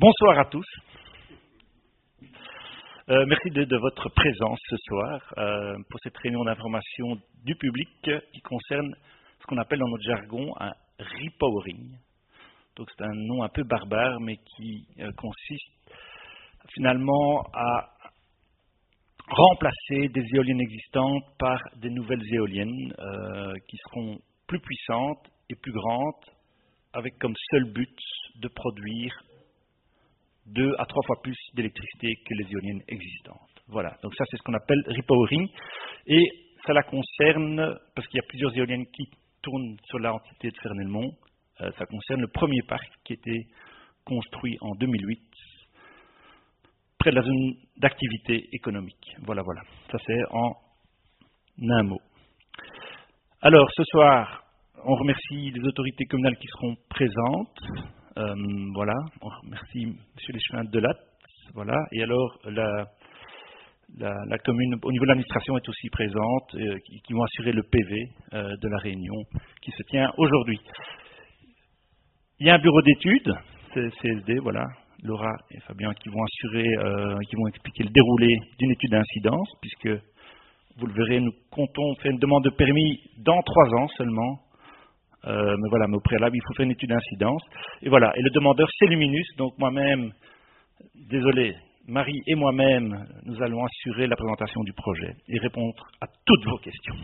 Bonsoir à tous. Merci de votre présence ce soir pour cette réunion d'information du public qui concerne ce qu'on appelle dans notre jargon un repowering. Donc c'est un nom un peu barbare mais qui consiste finalement à remplacer des éoliennes existantes par des nouvelles éoliennes qui seront plus puissantes et plus grandes avec comme seul but de produire 2 à 3 fois plus d'électricité que les éoliennes existantes. Voilà, donc ça c'est ce qu'on appelle repowering et ça la concerne, parce qu'il y a plusieurs éoliennes qui tournent sur l'entité de Fernelmont, ça concerne le premier parc qui était construit en 2008 près de la zone d'activité économique. Voilà, ça c'est en un mot. Alors ce soir, on remercie les autorités communales qui seront présentes. Voilà, on remercie M. Leschevin de Latte, voilà, et alors la commune au niveau de l'administration est aussi présente, qui vont assurer le PV de la réunion qui se tient aujourd'hui. Il y a un bureau d'études, c'est CSD, voilà, Laura et Fabien qui vont assurer, qui vont expliquer le déroulé d'une étude d'incidence, puisque vous le verrez, nous comptons faire une demande de permis dans 3 ans seulement. Mais au préalable, il faut faire une étude d'incidence. Et voilà, et le demandeur, c'est Luminus, donc moi-même, désolé, Marie et moi-même, nous allons assurer la présentation du projet et répondre à toutes vos questions.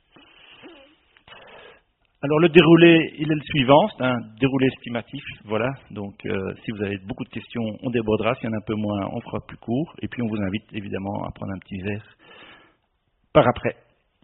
Alors le déroulé, il est le suivant, c'est un déroulé estimatif, voilà, donc si vous avez beaucoup de questions, on débordera, s'il y en a un peu moins, on fera plus court, et puis on vous invite évidemment à prendre un petit verre par après.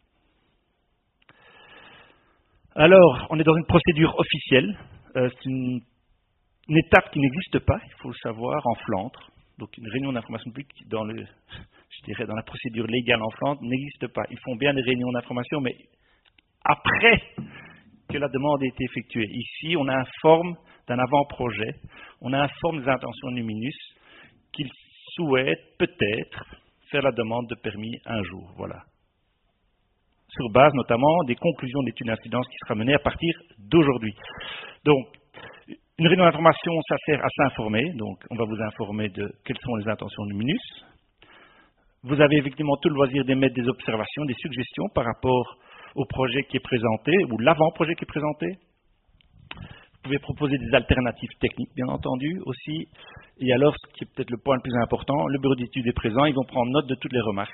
Alors, on est dans une procédure officielle. C'est une étape qui n'existe pas, il faut le savoir, en Flandre. Donc, une réunion d'information publique dans la procédure légale en Flandre n'existe pas. Ils font bien des réunions d'information, mais après que la demande ait été effectuée. Ici, on informe d'un avant-projet, on informe des intentions de Luminus qu'ils souhaitent peut-être faire la demande de permis un jour. Voilà. Sur base notamment des conclusions de l'étude d'incidence qui sera menée à partir d'aujourd'hui. Donc, une réunion d'information, ça sert à s'informer, donc on va vous informer de quelles sont les intentions de Luminus. Vous avez effectivement tout le loisir d'émettre des observations, des suggestions par rapport au projet qui est présenté, ou l'avant-projet qui est présenté. Vous pouvez proposer des alternatives techniques, bien entendu, aussi. Et alors, ce qui est peut-être le point le plus important, le bureau d'études est présent, ils vont prendre note de toutes les remarques.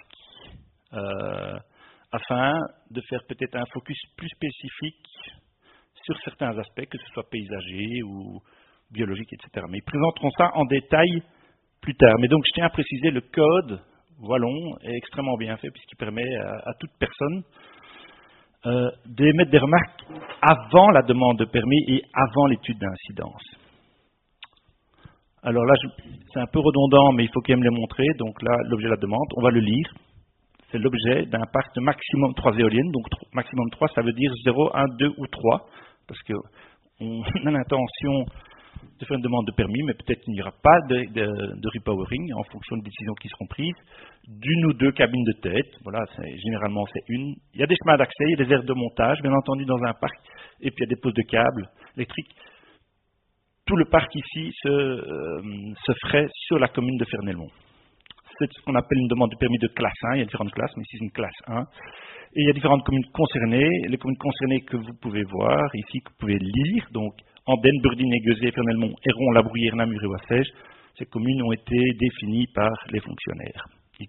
Afin de faire peut-être un focus plus spécifique sur certains aspects, que ce soit paysager ou biologique, etc. Mais ils présenteront ça en détail plus tard. Mais donc, je tiens à préciser, le code wallon est extrêmement bien fait, puisqu'il permet à toute personne d'émettre des remarques avant la demande de permis et avant l'étude d'incidence. Alors là, c'est un peu redondant, mais il faut quand même les montrer. Donc là, l'objet de la demande, on va le lire. C'est l'objet d'un parc de maximum 3 éoliennes, donc maximum 3, ça veut dire 0, 1, 2 ou 3, parce qu'on a l'intention de faire une demande de permis, mais peut-être qu'il n'y aura pas de repowering en fonction des décisions qui seront prises, d'une ou 2 cabines de tête, voilà, généralement c'est une. Il y a des chemins d'accès, il y a des aires de montage, bien entendu dans un parc, et puis il y a des postes de câbles électriques. Tout le parc ici se ferait sur la commune de Fernelmont. C'est ce qu'on appelle une demande de permis de classe 1, il y a différentes classes, mais ici c'est une classe 1. Et il y a différentes communes concernées, les communes concernées que vous pouvez voir ici, que vous pouvez lire, donc Andenne, Burdine, Gueusé, Fernelmont, Héron, La Bruyère, Namur et Wassège, ces communes ont été définies par les fonctionnaires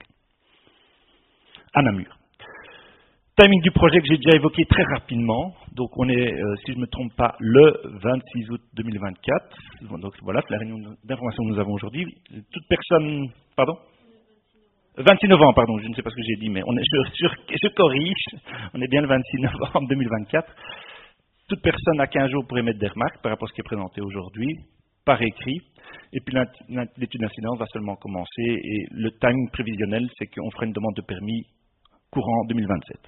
à Namur. Timing du projet que j'ai déjà évoqué très rapidement, donc on est, si je ne me trompe pas, le 26 août 2024, donc voilà, c'est la réunion d'information que nous avons aujourd'hui. Toute personne, pardon ? 26 novembre, pardon, je ne sais pas ce que j'ai dit, mais je corrige, on est bien le 26 novembre 2024. Toute personne a 15 jours pour émettre des remarques par rapport à ce qui est présenté aujourd'hui, par écrit, et puis l'étude d'incidence va seulement commencer, et le timing prévisionnel, c'est qu'on fera une demande de permis courant 2027.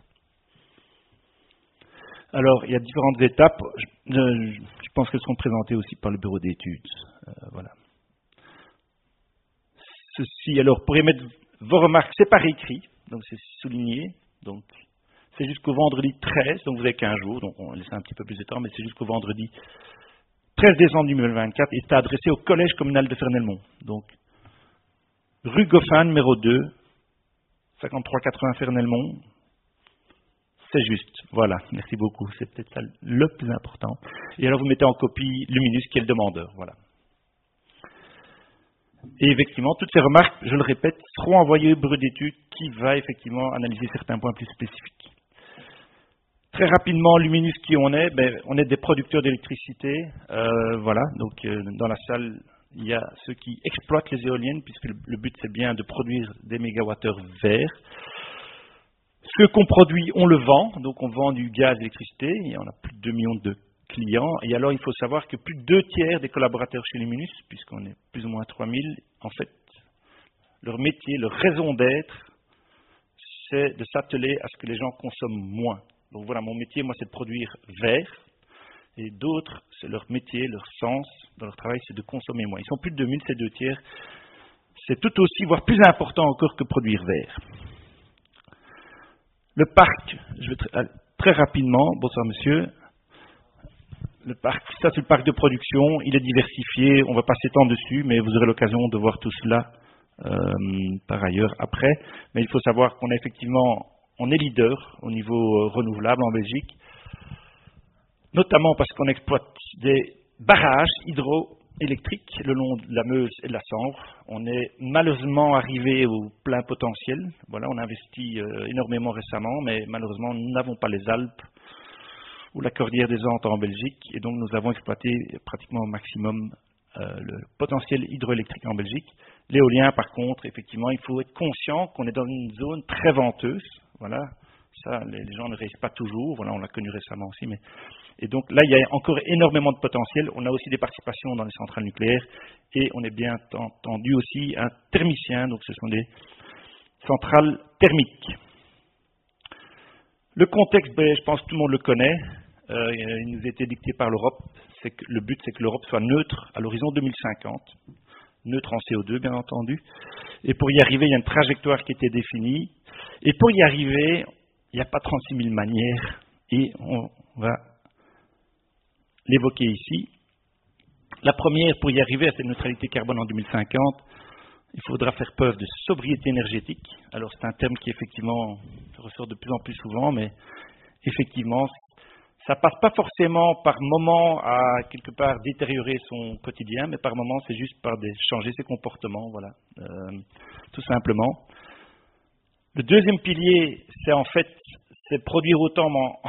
Alors, il y a différentes étapes, je pense qu'elles seront présentées aussi par le bureau d'études. Voilà. Ceci, alors, pour émettre vos remarques, c'est par écrit, donc c'est souligné, donc c'est jusqu'au vendredi 13, donc vous avez 15 jours, donc on laisse un petit peu plus de temps, mais c'est jusqu'au vendredi 13 décembre 2024, est adressé au collège communal de Fernelmont. Donc, rue Goffin, numéro 2, 5380 Fernelmont. C'est juste. Voilà, merci beaucoup. C'est peut-être ça le plus important. Et alors, vous mettez en copie Luminus, qui est le demandeur. Voilà. Et effectivement, toutes ces remarques, je le répète, seront envoyées au bureau d'études qui va effectivement analyser certains points plus spécifiques. Très rapidement, Luminus, qui on est? On est des producteurs d'électricité. Voilà, donc dans la salle, il y a ceux qui exploitent les éoliennes, puisque le but c'est bien de produire des mégawattheures verts. Ce qu'on produit, on le vend, donc on vend du gaz et l'électricité, il y en a plus de 2 millions de clients, et alors il faut savoir que plus de 2 tiers des collaborateurs chez Luminus, puisqu'on est plus ou moins 3000, en fait, leur métier, leur raison d'être, c'est de s'atteler à ce que les gens consomment moins. Donc voilà, mon métier, moi, c'est de produire vert, et d'autres, c'est leur métier, leur sens dans leur travail, c'est de consommer moins. Ils sont plus de 2000, ces 2 tiers. C'est tout aussi, voire plus important encore que produire vert. Le parc, je vais très rapidement, bonsoir monsieur. Le parc, ça c'est le parc de production, il est diversifié, on va pas s'étendre dessus, mais vous aurez l'occasion de voir tout cela par ailleurs après. Mais il faut savoir qu'on est effectivement, on est leader au niveau renouvelable en Belgique, notamment parce qu'on exploite des barrages hydroélectriques le long de la Meuse et de la Sambre. On est malheureusement arrivé au plein potentiel. Voilà, on a investi énormément récemment, mais malheureusement nous n'avons pas les Alpes ou la Cordillère des Andes en Belgique, et donc nous avons exploité pratiquement au maximum le potentiel hydroélectrique en Belgique. L'éolien, par contre, effectivement, il faut être conscient qu'on est dans une zone très venteuse. Voilà, ça, les gens ne réalisent pas toujours. Voilà, on l'a connu récemment aussi, mais et donc là, il y a encore énormément de potentiel. On a aussi des participations dans les centrales nucléaires, et on est bien entendu aussi un thermicien. Donc, ce sont des centrales thermiques. Le contexte, je pense que tout le monde le connaît. Il nous a été dicté par l'Europe. Le but, c'est que l'Europe soit neutre à l'horizon 2050. Neutre en CO2, bien entendu. Et pour y arriver, il y a une trajectoire qui était définie. Et pour y arriver, il n'y a pas 36 000 manières. Et on va l'évoquer ici. La première, pour y arriver à cette neutralité carbone en 2050, il faudra faire preuve de sobriété énergétique. Alors c'est un terme qui effectivement ressort de plus en plus souvent, mais effectivement, ça passe pas forcément par moment à quelque part détériorer son quotidien, mais par moment c'est juste par changer ses comportements, voilà, tout simplement. Le deuxième pilier, c'est en fait produire autant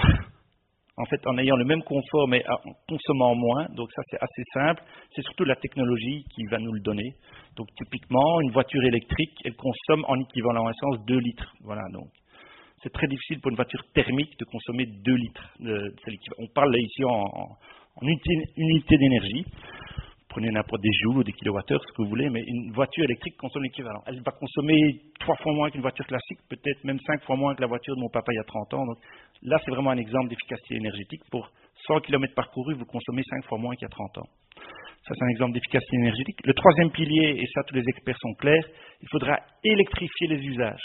en ayant le même confort, mais en consommant moins. Donc ça, c'est assez simple. C'est surtout la technologie qui va nous le donner. Donc typiquement, une voiture électrique, elle consomme en équivalent essence 2 litres. Voilà, donc c'est très difficile pour une voiture thermique de consommer 2 litres. On parle là ici en unité d'énergie. Prenez n'importe des joules ou des kilowattheures, ce que vous voulez, mais une voiture électrique consomme l'équivalent. Elle va consommer 3 fois moins qu'une voiture classique, peut-être même 5 fois moins que la voiture de mon papa il y a 30 ans. Donc là, c'est vraiment un exemple d'efficacité énergétique. Pour 100 km parcourus, vous consommez 5 fois moins qu'il y a 30 ans. Ça, c'est un exemple d'efficacité énergétique. Le troisième pilier, et ça, tous les experts sont clairs, il faudra électrifier les usages.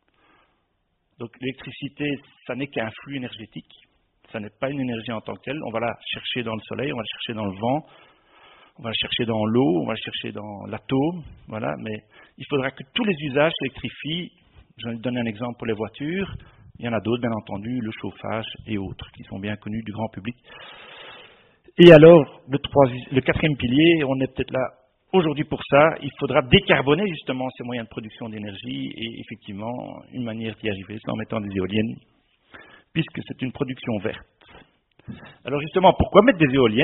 Donc l'électricité, ça n'est qu'un flux énergétique. Ça n'est pas une énergie en tant que telle. On va la chercher dans le soleil, on va la chercher dans le vent, on va le chercher dans l'eau, on va le chercher dans l'atome, voilà, mais il faudra que tous les usages s'électrifient. Je vais donner un exemple pour les voitures. Il y en a d'autres, bien entendu, le chauffage et autres, qui sont bien connus du grand public. Et alors, le quatrième pilier, on est peut-être là aujourd'hui pour ça, il faudra décarboner justement ces moyens de production d'énergie, et effectivement, une manière d'y arriver, c'est en mettant des éoliennes, puisque c'est une production verte. Alors justement, pourquoi mettre des éoliennes ?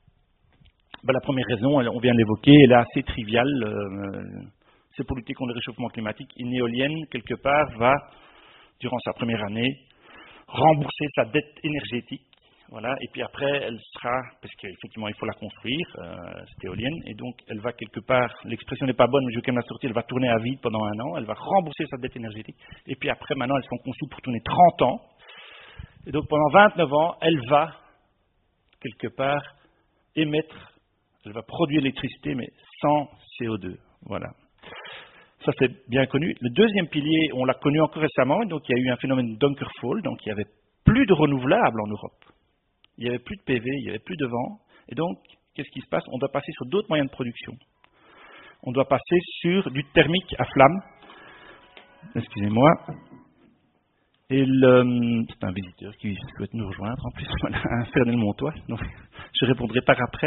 La première raison, on vient de l'évoquer, elle est assez triviale, c'est pour lutter contre le réchauffement climatique. Une éolienne, quelque part, va, durant sa première année, rembourser sa dette énergétique, voilà, et puis après, elle sera, parce qu'effectivement, il faut la construire, cette éolienne, et donc, elle va quelque part, l'expression n'est pas bonne, mais je vais quand même la sortir, elle va tourner à vide pendant 1 an, elle va rembourser sa dette énergétique, et puis après, maintenant, elles sont conçues pour tourner 30 ans, et donc, pendant 29 ans, elle va, quelque part, émettre. Elle va produire l'électricité, mais sans CO2. Voilà. Ça, c'est bien connu. Le deuxième pilier, on l'a connu encore récemment, donc il y a eu un phénomène Dunkerfall, donc il n'y avait plus de renouvelables en Europe. Il n'y avait plus de PV, il n'y avait plus de vent, et donc qu'est-ce qui se passe? On doit passer sur d'autres moyens de production. On doit passer sur du thermique à flamme. Excusez-moi. Et c'est un visiteur qui souhaite nous rejoindre en plus, voilà, Fernel Montois, donc je répondrai par après.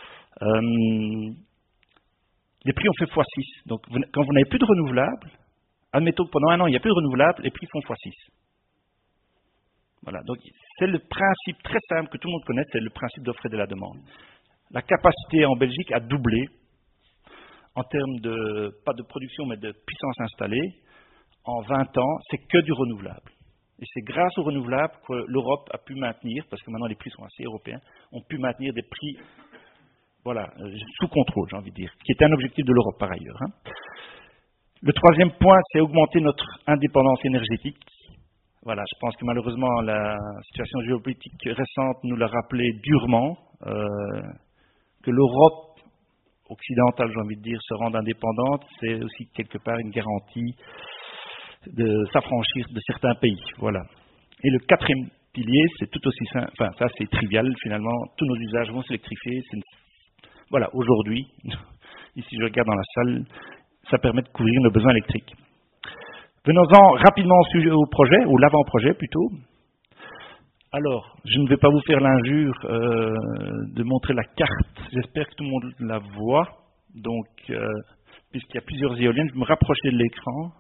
Les prix ont fait x6. Donc quand vous n'avez plus de renouvelables, admettons que pendant un an il n'y a plus de renouvelables, les prix font x6. Voilà, donc c'est le principe très simple que tout le monde connaît, c'est le principe d'offre et de la demande. La capacité en Belgique a doublé en termes de, pas de production mais de puissance installée. En 20 ans, c'est que du renouvelable. Et c'est grâce au renouvelable que l'Europe a pu maintenir, parce que maintenant les prix sont assez européens, ont pu maintenir des prix voilà, sous contrôle, j'ai envie de dire, qui était un objectif de l'Europe par ailleurs. Le troisième point, c'est augmenter notre indépendance énergétique. Voilà, je pense que malheureusement la situation géopolitique récente nous l'a rappelé durement, que l'Europe occidentale, j'ai envie de dire, se rende indépendante, c'est aussi quelque part une garantie de s'affranchir de certains pays. Voilà. Et le quatrième pilier, c'est tout aussi simple, enfin ça c'est trivial finalement, tous nos usages vont s'électrifier. Voilà, aujourd'hui, ici je regarde dans la salle, ça permet de couvrir nos besoins électriques. Venons-en rapidement au projet, ou l'avant-projet plutôt. Alors, je ne vais pas vous faire l'injure de montrer la carte, j'espère que tout le monde la voit. Donc, puisqu'il y a plusieurs éoliennes, je vais me rapprocher de l'écran.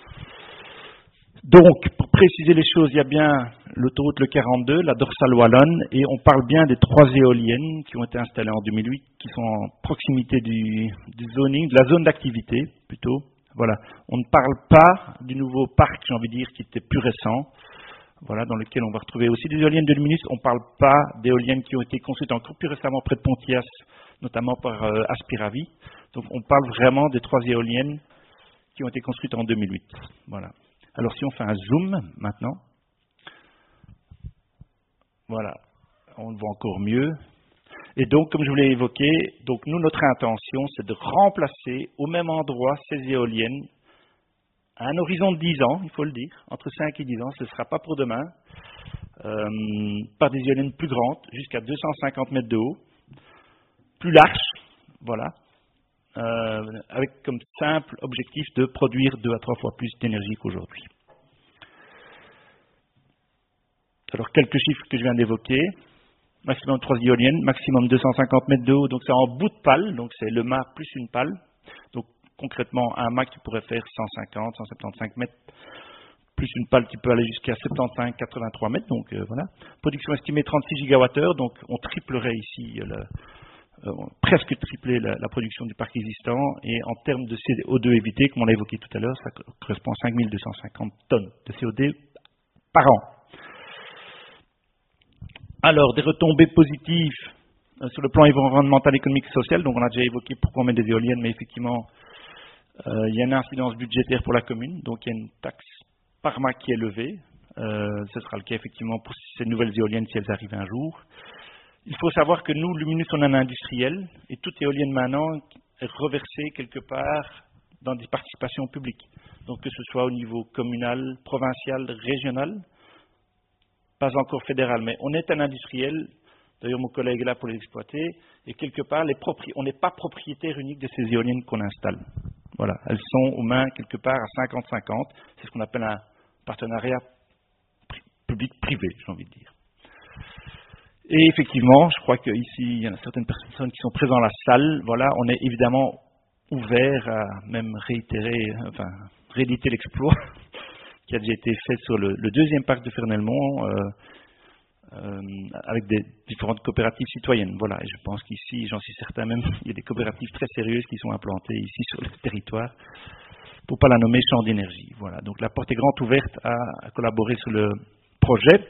Donc, pour préciser les choses, il y a bien l'autoroute le 42, la dorsale wallonne, et on parle bien des 3 éoliennes qui ont été installées en 2008, qui sont en proximité du zoning, de la zone d'activité plutôt. Voilà. On ne parle pas du nouveau parc, j'ai envie de dire, qui était plus récent, voilà, dans lequel on va retrouver aussi des éoliennes de Luminus. On ne parle pas d'éoliennes qui ont été construites encore plus récemment près de Pontias, notamment par Aspiravi. Donc, on parle vraiment des 3 éoliennes qui ont été construites en 2008. Voilà. Alors si on fait un zoom maintenant, voilà, on le voit encore mieux. Et donc, comme je vous l'ai évoqué, donc nous, notre intention, c'est de remplacer au même endroit ces éoliennes à un horizon de 10 ans, il faut le dire, entre 5 et 10 ans, ce ne sera pas pour demain, par des éoliennes plus grandes, jusqu'à 250 mètres de haut, plus larges, voilà, avec comme simple objectif de produire 2 à 3 fois plus d'énergie qu'aujourd'hui. Alors, quelques chiffres que je viens d'évoquer. Maximum 3 éoliennes, maximum 250 mètres de haut, donc c'est en bout de pale, donc c'est le mât plus une pale. Donc, concrètement, un mât qui pourrait faire 150, 175 mètres, plus une pale qui peut aller jusqu'à 75, 83 mètres, donc voilà. Production estimée 36 gigawattheures, donc on triplerait ici presque tripler la production du parc existant, et en termes de CO2 évité, comme on l'a évoqué tout à l'heure, ça correspond à 5250 tonnes de CO2 par an. Alors, des retombées positives sur le plan environnemental, économique et social, donc on a déjà évoqué pourquoi on met des éoliennes, mais effectivement, il y a une incidence budgétaire pour la commune, donc il y a une taxe par mât qui est levée, ce sera le cas effectivement pour ces nouvelles éoliennes si elles arrivent un jour. Il faut savoir que nous, Luminus, on est un industriel, et toute éolienne maintenant est reversée quelque part dans des participations publiques. Donc que ce soit au niveau communal, provincial, régional, pas encore fédéral, mais on est un industriel, d'ailleurs mon collègue est là pour les exploiter, et quelque part, on n'est pas propriétaire unique de ces éoliennes qu'on installe. Voilà, elles sont aux mains quelque part à 50-50, c'est ce qu'on appelle un partenariat public-privé, j'ai envie de dire. Et effectivement, je crois qu'ici, il y en a certaines personnes qui sont présentes dans la salle. Voilà, on est évidemment ouvert à même rééditer l'exploit qui a déjà été fait sur le deuxième parc de Fernelmont avec des différentes coopératives citoyennes. Voilà, et je pense qu'ici, j'en suis certain même, il y a des coopératives très sérieuses qui sont implantées ici sur le territoire, pour ne pas la nommer Champ d'énergie. Voilà, donc la porte est grande ouverte à collaborer sur le projet.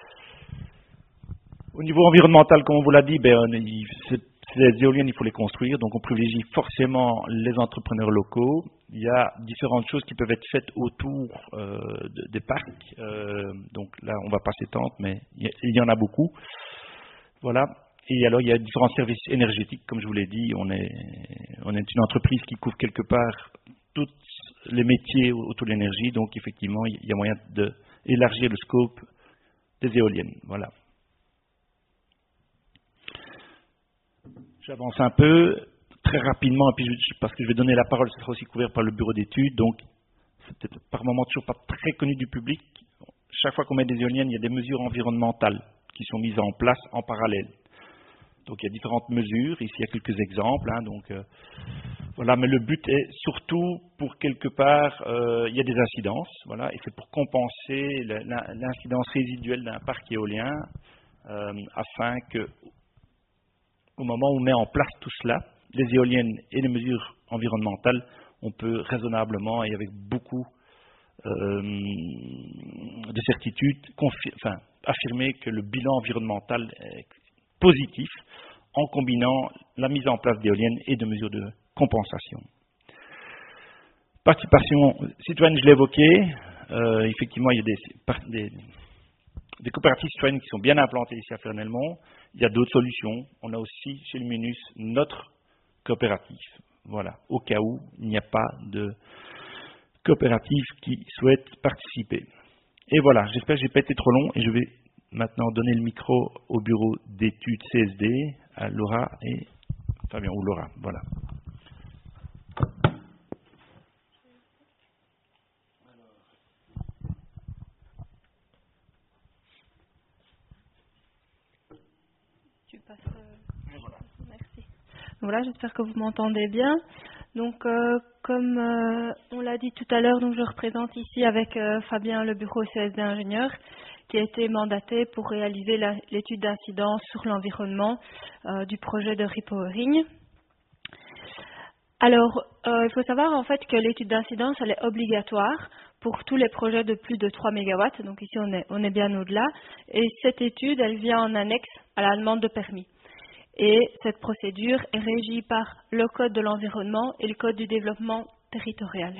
Au niveau environnemental, comme on vous l'a dit, les éoliennes, il faut les construire, donc on privilégie forcément les entrepreneurs locaux. Il y a différentes choses qui peuvent être faites autour des parcs, donc là on ne va pas s'étendre, mais il y en a beaucoup. Voilà. Et alors il y a différents services énergétiques, comme je vous l'ai dit, on est une entreprise qui couvre quelque part tous les métiers autour de l'énergie, donc effectivement il y a moyen d'élargir le scope des éoliennes. Voilà. J'avance un peu, très rapidement, et puis parce que je vais donner la parole, ce sera aussi couvert par le bureau d'études, donc c'est peut-être par moment toujours pas très connu du public. Chaque fois qu'on met des éoliennes, il y a des mesures environnementales qui sont mises en place en parallèle. Donc il y a différentes mesures, ici il y a quelques exemples, voilà, mais le but est surtout pour quelque part, il y a des incidences, voilà, et c'est pour compenser l'incidence résiduelle d'un parc éolien, afin que, au moment où on met en place tout cela, les éoliennes et les mesures environnementales, on peut raisonnablement et avec beaucoup de certitude affirmer que le bilan environnemental est positif en combinant la mise en place d'éoliennes et de mesures de compensation. Participation citoyenne, je l'ai évoqué. Effectivement, il y a des coopératives citoyennes qui sont bien implantées ici à Fernelmont. Il y a d'autres solutions. On a aussi chez Luminus notre coopérative. Voilà, au cas où il n'y a pas de coopérative qui souhaite participer. Et voilà, j'espère que je n'ai pas été trop long et je vais maintenant donner le micro au bureau d'études CSD, à Laura et Fabien, ou Laura, voilà. Tu passes. Merci. Voilà, j'espère que vous m'entendez bien. Donc, comme on l'a dit tout à l'heure, donc je représente ici avec Fabien le bureau CSD ingénieur qui a été mandaté pour réaliser l'étude d'incidence sur l'environnement du projet de repowering. Alors, il faut savoir en fait que l'étude d'incidence elle est obligatoire pour tous les projets de plus de 3 MW. Donc ici on est bien au-delà. Et cette étude elle vient en annexe à la demande de permis. Et cette procédure est régie par le Code de l'environnement et le Code du développement territorial.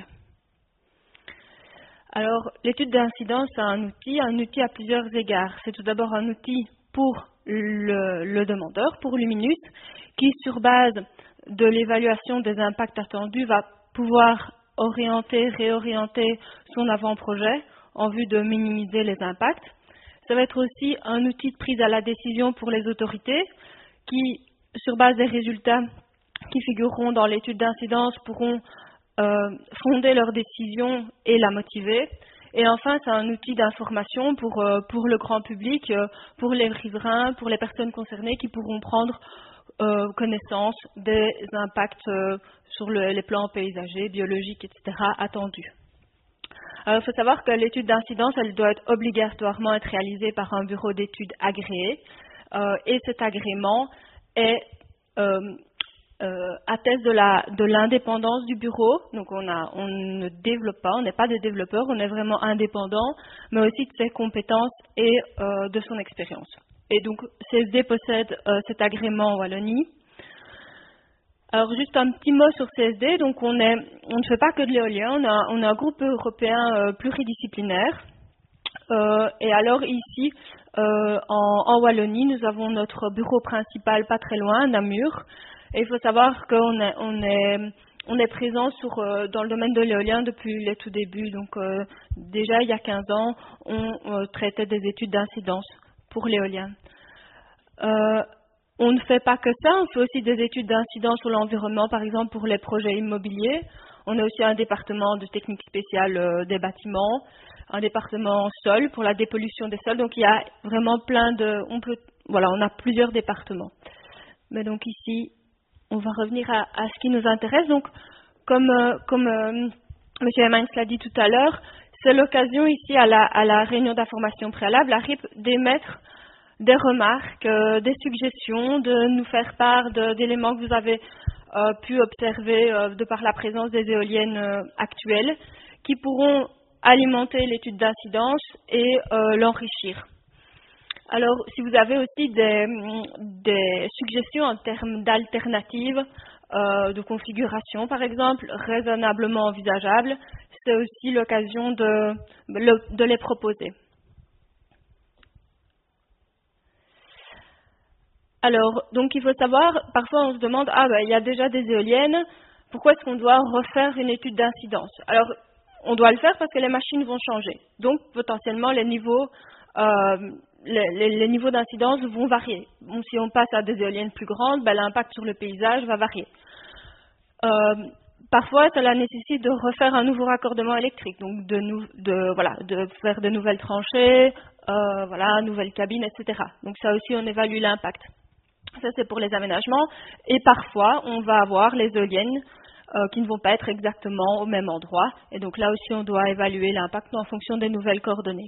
Alors, l'étude d'incidence est un outil à plusieurs égards. C'est tout d'abord un outil pour le demandeur, pour Luminus, qui, sur base de l'évaluation des impacts attendus, va pouvoir réorienter son avant-projet en vue de minimiser les impacts. Ça va être aussi un outil de prise à la décision pour les autorités, qui, sur base des résultats qui figureront dans l'étude d'incidence, pourront fonder leur décision et la motiver. Et enfin, c'est un outil d'information pour le grand public, pour les riverains, pour les personnes concernées qui pourront prendre connaissance des impacts sur les plans paysagers, biologiques, etc. attendus. Alors, il faut savoir que l'étude d'incidence, elle doit obligatoirement être réalisée par un bureau d'études agréé. Et cet agrément atteste de l'indépendance du bureau. Donc on ne développe pas, on n'est pas des développeurs, on est vraiment indépendant, mais aussi de ses compétences et de son expérience. Et donc CSD possède cet agrément en Wallonie. Alors juste un petit mot sur CSD. Donc on ne fait pas que de l'éolien, on a un groupe européen pluridisciplinaire. Et alors ici, en Wallonie, nous avons notre bureau principal pas très loin, Namur. Et il faut savoir qu'on est présent dans le domaine de l'éolien depuis les tout débuts. Donc déjà il y a 15 ans, on traitait des études d'incidence pour l'éolien. On ne fait pas que ça, on fait aussi des études d'incidence sur l'environnement, par exemple pour les projets immobiliers. On a aussi un département de technique spéciale des bâtiments, un département sol pour la dépollution des sols. Donc il y a vraiment on a plusieurs départements. Mais donc ici, on va revenir à ce qui nous intéresse. Donc, comme M. Hemmings l'a dit tout à l'heure, c'est l'occasion ici à la réunion d'information préalable, à RIP, d'émettre des remarques, des suggestions, de nous faire part d'éléments que vous avez pu observer de par la présence des éoliennes actuelles, qui pourront alimenter l'étude d'incidence et l'enrichir. Alors, si vous avez aussi des suggestions en termes d'alternatives, de configuration par exemple, raisonnablement envisageables, c'est aussi l'occasion de les proposer. Alors, donc il faut savoir, parfois on se demande, il y a déjà des éoliennes, pourquoi est-ce qu'on doit refaire une étude d'incidence? Alors, on doit le faire parce que les machines vont changer. Donc, potentiellement, les niveaux les niveaux d'incidence vont varier. Bon, si on passe à des éoliennes plus grandes, ben, l'impact sur le paysage va varier. Parfois, cela nécessite de refaire un nouveau raccordement électrique, donc de faire de nouvelles tranchées, nouvelles cabines, etc. Donc ça aussi, on évalue l'impact. Ça, c'est pour les aménagements. Et parfois, on va avoir les éoliennes qui ne vont pas être exactement au même endroit. Et donc là aussi, on doit évaluer l'impact en fonction des nouvelles coordonnées.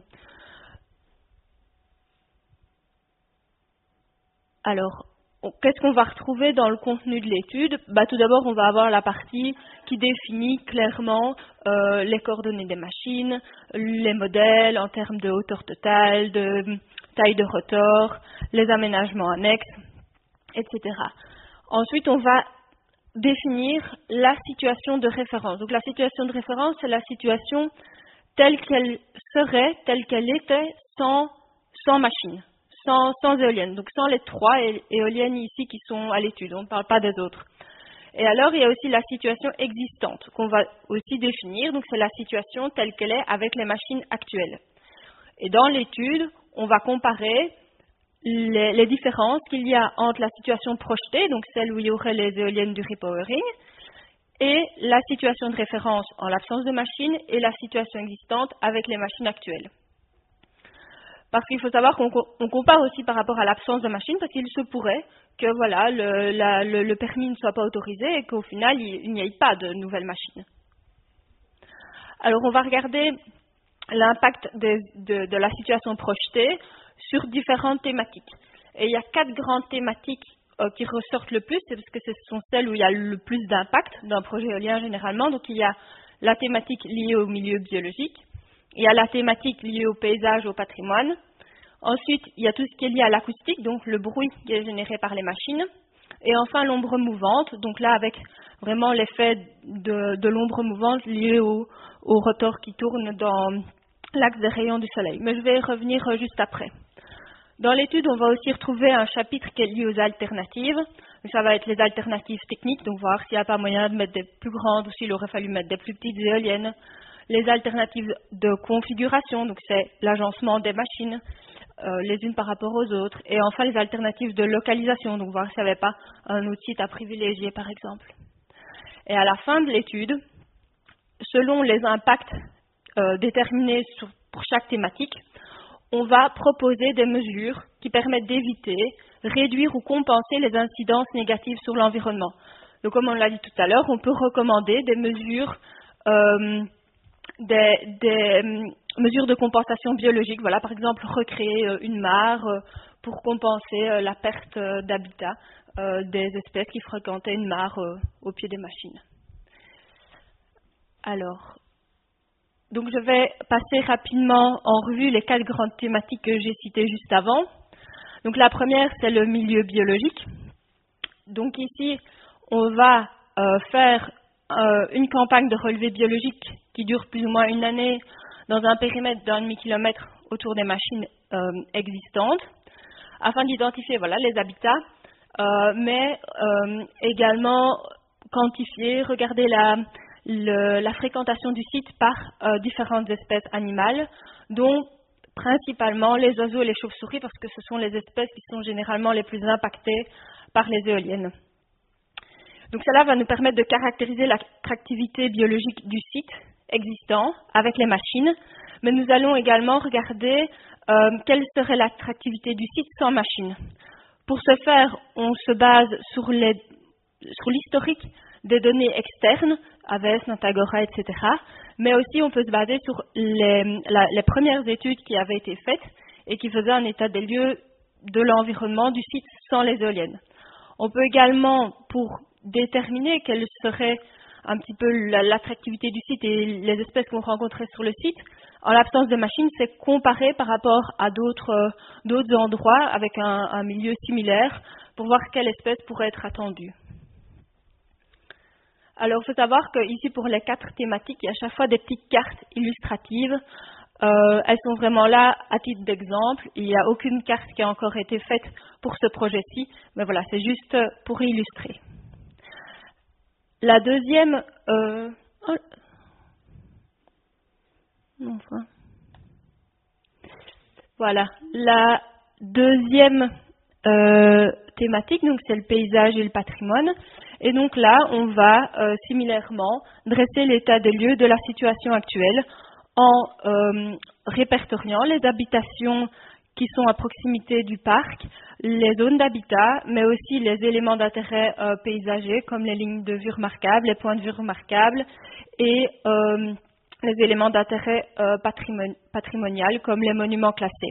Alors, qu'est-ce qu'on va retrouver dans le contenu de l'étude? Tout d'abord, on va avoir la partie qui définit clairement les coordonnées des machines, les modèles en termes de hauteur totale, de taille de rotor, les aménagements annexes, etc. Ensuite, on va définir la situation de référence. Donc, la situation de référence, c'est la situation telle qu'elle serait, telle qu'elle était sans machine. Sans éoliennes, donc sans les 3 éoliennes ici qui sont à l'étude, on ne parle pas des autres. Et alors, il y a aussi la situation existante qu'on va aussi définir, donc c'est la situation telle qu'elle est avec les machines actuelles. Et dans l'étude, on va comparer les différences qu'il y a entre la situation projetée, donc celle où il y aurait les éoliennes du repowering, et la situation de référence en l'absence de machines et la situation existante avec les machines actuelles. Parce qu'il faut savoir qu'on compare aussi par rapport à l'absence de machine, parce qu'il se pourrait que le permis ne soit pas autorisé et qu'au final, il n'y ait pas de nouvelles machines. Alors, on va regarder l'impact de la situation projetée sur différentes thématiques. Et il y a 4 grandes thématiques qui ressortent le plus, c'est parce que ce sont celles où il y a le plus d'impact d'un projet éolien généralement. Donc, il y a la thématique liée au milieu biologique. Il y a la thématique liée au paysage, au patrimoine. Ensuite, il y a tout ce qui est lié à l'acoustique, donc le bruit qui est généré par les machines. Et enfin, l'ombre mouvante, donc là, avec vraiment l'effet de l'ombre mouvante liée au rotor qui tourne dans l'axe des rayons du soleil. Mais je vais y revenir juste après. Dans l'étude, on va aussi retrouver un chapitre qui est lié aux alternatives. Donc, ça va être les alternatives techniques, donc voir s'il n'y a pas moyen de mettre des plus grandes ou s'il aurait fallu mettre des plus petites éoliennes. Les alternatives de configuration, donc c'est l'agencement des machines, les unes par rapport aux autres. Et enfin, les alternatives de localisation, donc voir s'il n'y avait pas un autre site à privilégier, par exemple. Et à la fin de l'étude, selon les impacts déterminés pour chaque thématique, on va proposer des mesures qui permettent d'éviter, réduire ou compenser les incidences négatives sur l'environnement. Donc, comme on l'a dit tout à l'heure, on peut recommander des mesures mesures de compensation biologique, voilà, par exemple recréer une mare pour compenser la perte d'habitat des espèces qui fréquentaient une mare au pied des machines. Alors, donc je vais passer rapidement en revue les 4 grandes thématiques que j'ai citées juste avant. Donc la première, c'est le milieu biologique. Donc ici, on va faire une campagne de relevé biologique qui dure plus ou moins une année dans un périmètre d'1 demi-kilomètre autour des machines existantes, afin d'identifier les habitats, mais également quantifier, regarder la fréquentation du site par différentes espèces animales, dont principalement les oiseaux et les chauves-souris, parce que ce sont les espèces qui sont généralement les plus impactées par les éoliennes. Donc cela va nous permettre de caractériser l'attractivité biologique du site existant avec les machines, mais nous allons également regarder quelle serait l'attractivité du site sans machines. Pour ce faire, on se base sur l'historique des données externes, AWS, Natagora, etc., mais aussi on peut se baser sur les premières études qui avaient été faites et qui faisaient un état des lieux de l'environnement du site sans les éoliennes. On peut également, pour déterminer quelle serait un petit peu l'attractivité du site et les espèces qu'on rencontrait sur le site, en l'absence de machines, c'est comparer par rapport à d'autres endroits avec un milieu similaire pour voir quelle espèce pourrait être attendue. Alors, il faut savoir qu'ici, pour les 4 thématiques, il y a à chaque fois des petites cartes illustratives. Elles sont vraiment là à titre d'exemple. Il n'y a aucune carte qui a encore été faite pour ce projet-ci, mais voilà, c'est juste pour illustrer. La deuxième... Voilà. La deuxième thématique, donc c'est le paysage et le patrimoine. Et donc là, on va similairement dresser l'état des lieux de la situation actuelle en répertoriant les habitations qui sont à proximité du parc, les zones d'habitat, mais aussi les éléments d'intérêt paysager comme les lignes de vue remarquables, les points de vue remarquables et les éléments d'intérêt patrimonial comme les monuments classés.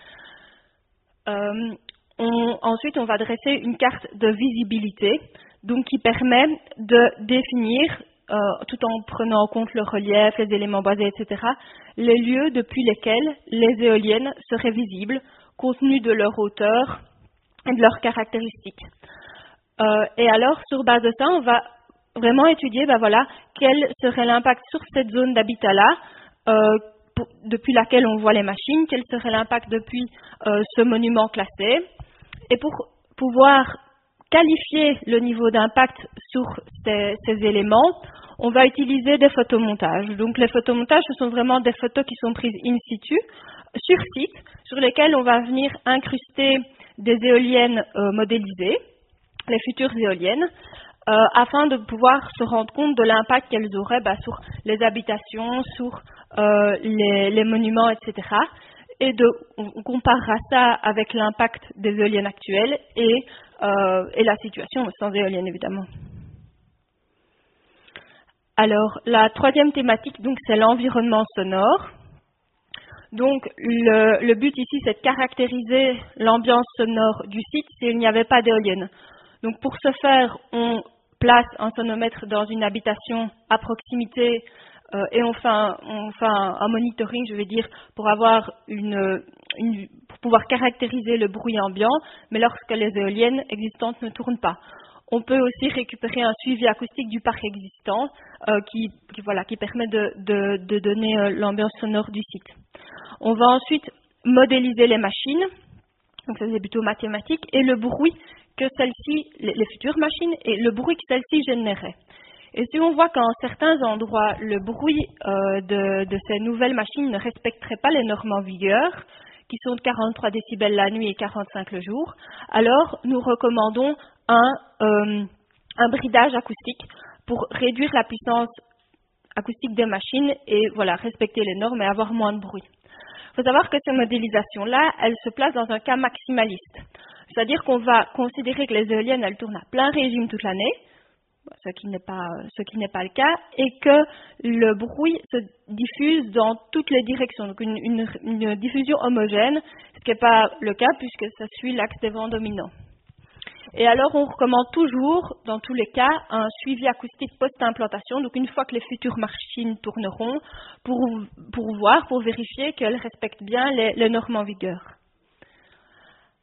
Ensuite, on va dresser une carte de visibilité, donc qui permet de définir, tout en prenant en compte le relief, les éléments basés, etc., les lieux depuis lesquels les éoliennes seraient visibles, compte tenu de leur hauteur et de leurs caractéristiques. Et alors, sur base de ça, on va vraiment étudier, quel serait l'impact sur cette zone d'habitat-là, depuis laquelle on voit les machines, quel serait l'impact depuis ce monument classé. Et pour pouvoir qualifier le niveau d'impact sur ces éléments, on va utiliser des photomontages. Donc les photomontages, ce sont vraiment des photos qui sont prises in situ, sur site, sur lesquelles on va venir incruster des éoliennes modélisées, les futures éoliennes, afin de pouvoir se rendre compte de l'impact qu'elles auraient sur les habitations, sur les monuments, etc. Et on comparera ça avec l'impact des éoliennes actuelles et la situation sans éoliennes, évidemment. Alors, la troisième thématique, donc, c'est l'environnement sonore. Donc, le but ici, c'est de caractériser l'ambiance sonore du site s'il n'y avait pas d'éoliennes. Donc, pour ce faire, on place un sonomètre dans une habitation à proximité et on fait un monitoring, je vais dire, pour avoir pour pouvoir caractériser le bruit ambiant, mais lorsque les éoliennes existantes ne tournent pas. On peut aussi récupérer un suivi acoustique du parc existant qui permet de donner l'ambiance sonore du site. On va ensuite modéliser les machines, donc ça c'est plutôt mathématique, et le bruit que celles-ci, les futures machines, et le bruit que celles-ci généraient. Et si on voit qu'en certains endroits, le bruit de ces nouvelles machines ne respecterait pas les normes en vigueur, qui sont de 43 décibels la nuit et 45 le jour, alors nous recommandons un bridage acoustique pour réduire la puissance acoustique des machines et respecter les normes et avoir moins de bruit. Il faut savoir que ces modélisations-là, elles se placent dans un cas maximaliste. C'est-à-dire qu'on va considérer que les éoliennes, elles tournent à plein régime toute l'année, ce qui n'est pas le cas, et que le bruit se diffuse dans toutes les directions, donc une diffusion homogène, ce qui n'est pas le cas puisque ça suit l'axe des vents dominants. Et alors on recommande toujours, dans tous les cas, un suivi acoustique post-implantation, donc une fois que les futures machines tourneront, pour vérifier qu'elles respectent bien les normes en vigueur. Oui ?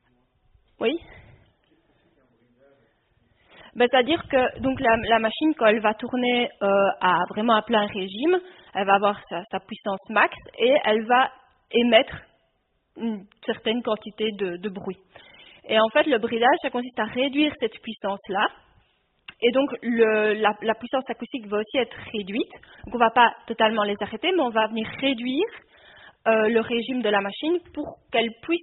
C'est-à-dire que donc la machine, quand elle va tourner vraiment à plein régime, elle va avoir sa puissance max et elle va émettre une certaine quantité de bruit. Et en fait, le bridage, ça consiste à réduire cette puissance-là. Et donc, la puissance acoustique va aussi être réduite. Donc, on ne va pas totalement les arrêter, mais on va venir réduire le régime de la machine pour qu'elle puisse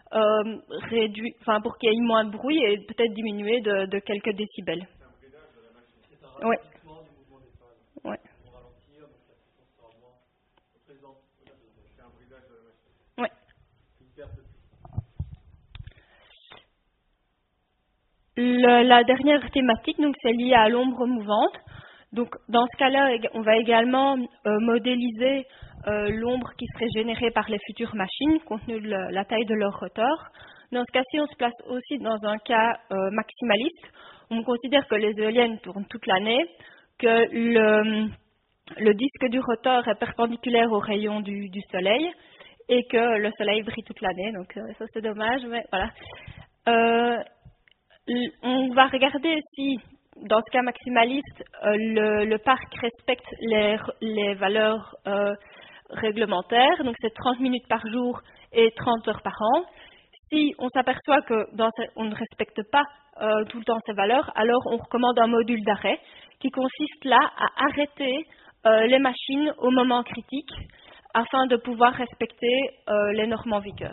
pour qu'il y ait moins de bruit et peut-être diminuer de quelques décibels. Oui. Ouais. Ouais. La dernière thématique, donc, c'est lié à l'ombre mouvante. Donc, dans ce cas-là, on va également modéliser l'ombre qui serait générée par les futures machines, compte tenu de la taille de leur rotor. Dans ce cas-ci, on se place aussi dans un cas maximaliste. On considère que les éoliennes tournent toute l'année, que le disque du rotor est perpendiculaire aux rayons du soleil et que le soleil brille toute l'année. Donc, ça, c'est dommage, mais voilà. On va regarder si, dans ce cas maximaliste, le parc respecte les valeurs réglementaires, donc c'est 30 minutes par jour et 30 heures par an. Si on s'aperçoit qu'on ne respecte pas tout le temps ces valeurs, alors on recommande un module d'arrêt qui consiste là à arrêter les machines au moment critique afin de pouvoir respecter les normes en vigueur.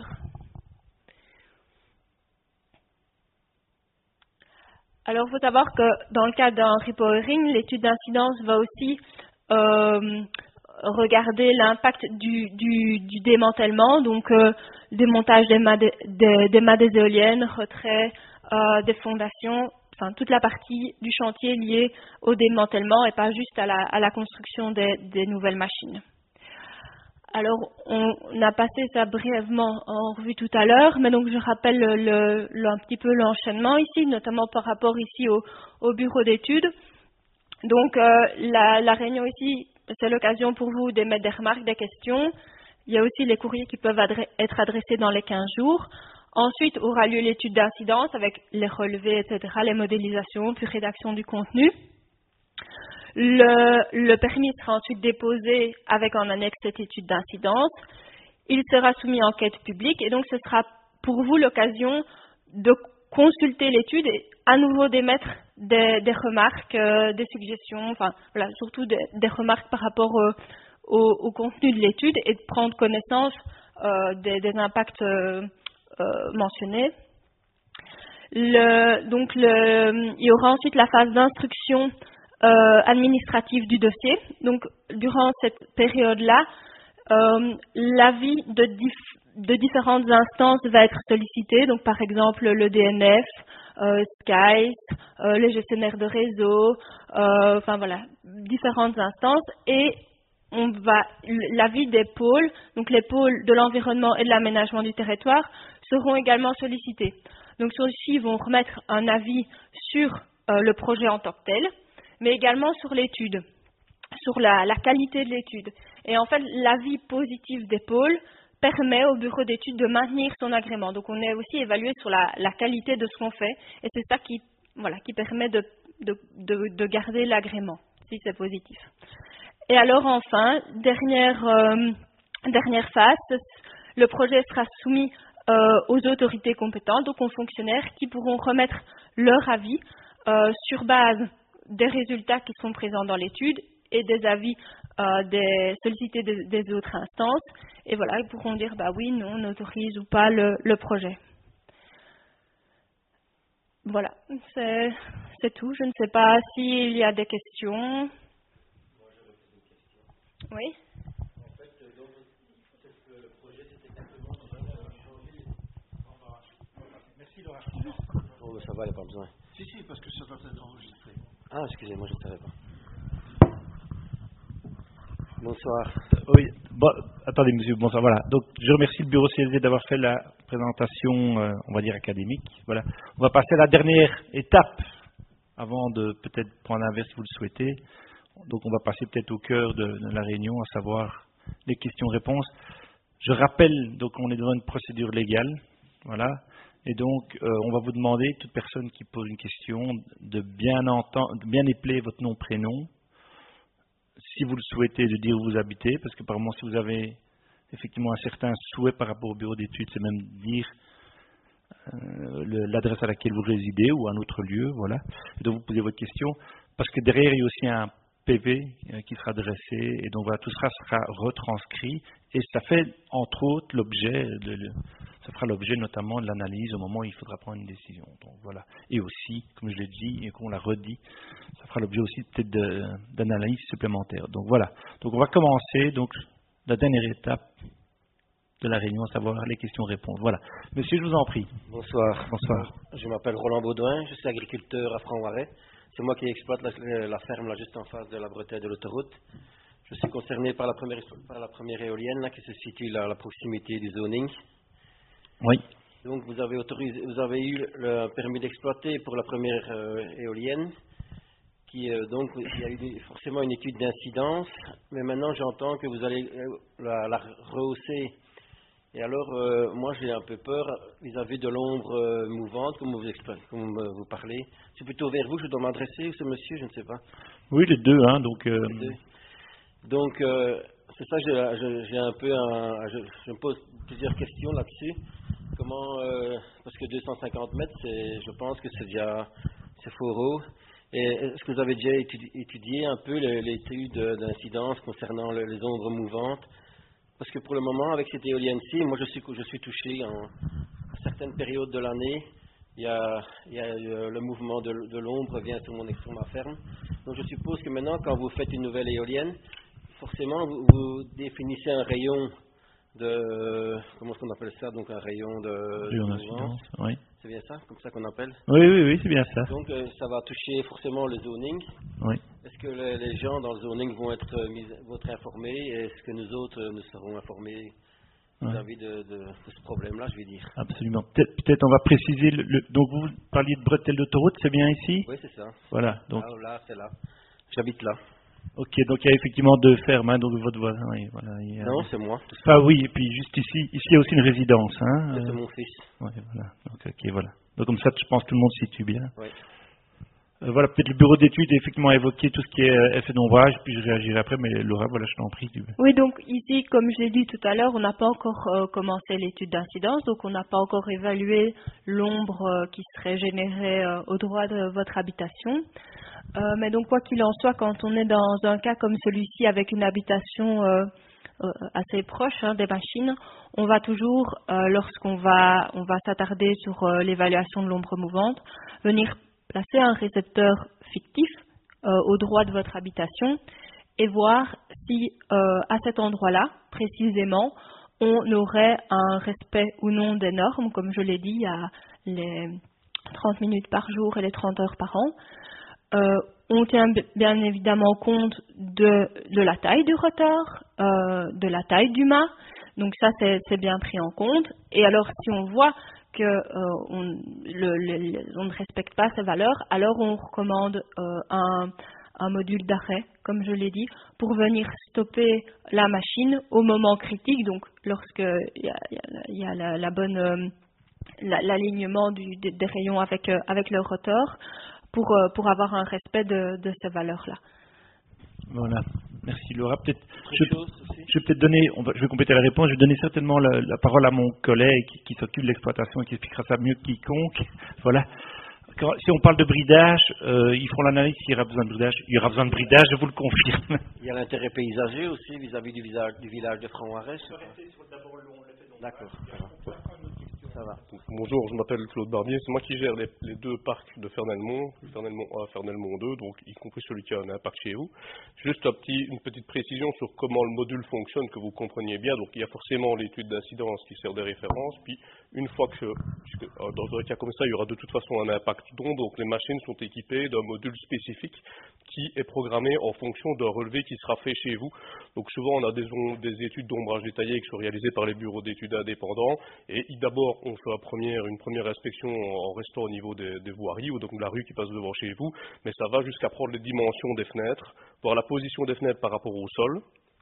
Alors, il faut savoir que dans le cadre d'un repowering, l'étude d'incidence va aussi regarder l'impact du démantèlement, donc démontage des mâts des éoliennes, retrait des fondations, enfin toute la partie du chantier liée au démantèlement et pas juste à la construction des nouvelles machines. Alors, on a passé ça brièvement en revue tout à l'heure, mais donc je rappelle un petit peu l'enchaînement ici, notamment par rapport ici au bureau d'études. Donc, la réunion ici, c'est l'occasion pour vous d'émettre des remarques, des questions. Il y a aussi les courriers qui peuvent être adressés dans les 15 jours. Ensuite, aura lieu l'étude d'incidence avec les relevés, etc., les modélisations, puis rédaction du contenu. Le permis sera ensuite déposé avec en annexe cette étude d'incidence. Il sera soumis à enquête publique et donc ce sera pour vous l'occasion de consulter l'étude et à nouveau d'émettre des remarques, des suggestions, enfin voilà, surtout des remarques par rapport au contenu de l'étude et de prendre connaissance des impacts mentionnés. Il y aura ensuite la phase d'instruction administrative du dossier. Donc, durant cette période-là, l'avis de différentes instances va être sollicité. Donc, par exemple, le DNF, SKAIS, les gestionnaires de réseau, enfin voilà, différentes instances. Et l'avis des pôles, donc les pôles de l'environnement et de l'aménagement du territoire, seront également sollicités. Donc, ceux-ci ils vont remettre un avis sur le projet en tant que tel, mais également sur l'étude, sur la qualité de l'étude. Et en fait, l'avis positif des pôles permet au bureau d'études de maintenir son agrément. Donc, on est aussi évalué sur la qualité de ce qu'on fait, et c'est ça qui permet de garder l'agrément, si c'est positif. Et alors, enfin, dernière phase, le projet sera soumis aux autorités compétentes, donc aux fonctionnaires qui pourront remettre leur avis sur base des résultats qui sont présents dans l'étude et des avis sollicités des autres instances. Et voilà, ils pourront dire bah oui, non, on autorise ou pas le projet. Voilà, c'est tout. Je ne sais pas s'il y a des questions. Oui. En fait, donc, le projet, c'est exactement changer. Merci Laura. Oh, ça va, il n'y a pas besoin. Si, parce que ça doit être enregistré. Ah, excusez-moi, je ne savais pas. Bonsoir. Oui, bon, attendez monsieur, bonsoir, voilà. Donc je remercie le bureau CSD d'avoir fait la présentation, on va dire académique. Voilà. On va passer à la dernière étape, avant de peut-être prendre un verre si vous le souhaitez. Donc on va passer peut-être au cœur de la réunion, à savoir les questions-réponses. Je rappelle, donc on est devant une procédure légale, voilà. Et donc, on va vous demander, toute personne qui pose une question, de bien épeler votre nom, prénom. Si vous le souhaitez, de dire où vous habitez, parce que par moment, si vous avez effectivement un certain souhait par rapport au bureau d'études, c'est même dire l'adresse à laquelle vous résidez ou un autre lieu, voilà. Et donc, vous posez votre question, parce que derrière, il y a aussi un PV qui sera dressé, et donc voilà, tout ça sera retranscrit, et ça fait, entre autres, ça fera l'objet notamment de l'analyse au moment où il faudra prendre une décision. Donc voilà. Et aussi, comme je l'ai dit et qu'on l'a redit, ça fera l'objet aussi peut-être d'analyse supplémentaire. Donc voilà. Donc on va commencer donc la dernière étape de la réunion, à savoir les questions-réponses. Voilà. Monsieur, je vous en prie. Bonsoir. Bonsoir. Je m'appelle Roland Baudouin, je suis agriculteur à Franc-Marais. C'est moi qui exploite la ferme là, juste en face de la bretelle de l'autoroute. Je suis concerné par la première éolienne là, qui se situe là, à la proximité du zoning. Oui. Donc vous avez eu le permis d'exploiter pour la première éolienne, donc il y a eu forcément une étude d'incidence, mais maintenant j'entends que vous allez la rehausser. Et alors moi j'ai un peu peur vis-à-vis de l'ombre mouvante, comme vous parlez. C'est plutôt vers vous que je dois m'adresser, ou ce monsieur, je ne sais pas. Oui, les deux, hein, donc. Les deux. Donc c'est ça, j'ai un peu je me pose plusieurs questions là-dessus. Comment, parce que 250 mètres, je pense que c'est fort haut. Et est-ce que vous avez déjà étudié un peu l'étude d'incidence concernant les ombres mouvantes Parce que pour le moment, avec cette éolienne-ci, moi je suis touché à certaines périodes de l'année. Il y a le mouvement de l'ombre vient sur ma ferme. Donc je suppose que maintenant, quand vous faites une nouvelle éolienne, forcément vous définissez un rayon de, comment est-ce qu'on appelle ça, donc un rayon de d'incidence, oui. C'est bien ça, comme ça qu'on appelle? Oui, c'est bien ça. Donc ça va toucher forcément le zoning. Oui. Est-ce que les gens dans le zoning vont être informés et est-ce que nous autres nous serons informés vis-à-vis de ce problème-là, je vais dire? Absolument. Peut-être on va préciser, donc vous parliez de bretelles d'autoroute, c'est bien ici? Oui, c'est ça. Voilà. Donc. Là, c'est là. J'habite là. Ok, donc il y a effectivement deux fermes, hein, donc votre voisin, oui, voilà. Non, c'est moi. Ah oui, et puis juste ici il y a aussi une résidence, hein. C'est mon fils. Oui, voilà. Donc, ok, voilà. Donc comme ça, je pense que tout le monde se situe bien. Oui. Voilà, peut-être le bureau d'études effectivement a évoqué tout ce qui est effet d'ombrage, puis je réagirai après, mais Laura, voilà, je t'en prie. Oui, donc ici, comme je l'ai dit tout à l'heure, on n'a pas encore commencé l'étude d'incidence, donc on n'a pas encore évalué l'ombre qui serait générée au droit de votre habitation. Mais donc, quoi qu'il en soit, quand on est dans un cas comme celui-ci avec une habitation assez proche des machines, on va toujours, lorsqu'on va s'attarder sur l'évaluation de l'ombre mouvante, venir placer un récepteur fictif au droit de votre habitation et voir si à cet endroit-là, précisément, on aurait un respect ou non des normes. Comme je l'ai dit, il y a les 30 minutes par jour et les 30 heures par an. On tient bien évidemment compte de la taille du rotor, de la taille du mât, donc ça c'est bien pris en compte. Et alors si on voit que on ne respecte pas ces valeurs, alors on recommande un module d'arrêt, comme je l'ai dit, pour venir stopper la machine au moment critique, donc lorsque il y a la bonne l'alignement des rayons avec le rotor, pour avoir un respect de ces valeurs-là. Voilà, merci Laura. Je vais peut-être donner, je vais compléter la réponse, je vais donner certainement la parole à mon collègue qui s'occupe de l'exploitation et qui expliquera ça mieux que quiconque. Voilà. Si on parle de bridage, ils feront l'analyse s'il y aura besoin de bridage. Il y aura besoin de bridage, je vous le confirme. Il y a l'intérêt paysager aussi vis-à-vis du village de Franc-Arès. D'accord. Ça va. Bonjour, je m'appelle Claude Barbier, c'est moi qui gère les deux parcs de Fernelmont, Fernelmont 1 et Fernelmont 2, donc y compris celui qui a un impact chez vous. Juste une petite précision sur comment le module fonctionne, que vous compreniez bien. Donc il y a forcément l'étude d'incidence qui sert de référence, puis une fois que, dans un cas comme ça, il y aura de toute façon un impact d'onde, donc les machines sont équipées d'un module spécifique qui est programmé en fonction d'un relevé qui sera fait chez vous. Donc souvent on a des études d'ombrage détaillées qui sont réalisées par les bureaux d'études indépendants, et d'abord on fait une première inspection en restant au niveau des voiries, ou donc la rue qui passe devant chez vous, mais ça va jusqu'à prendre les dimensions des fenêtres, voir la position des fenêtres par rapport au sol.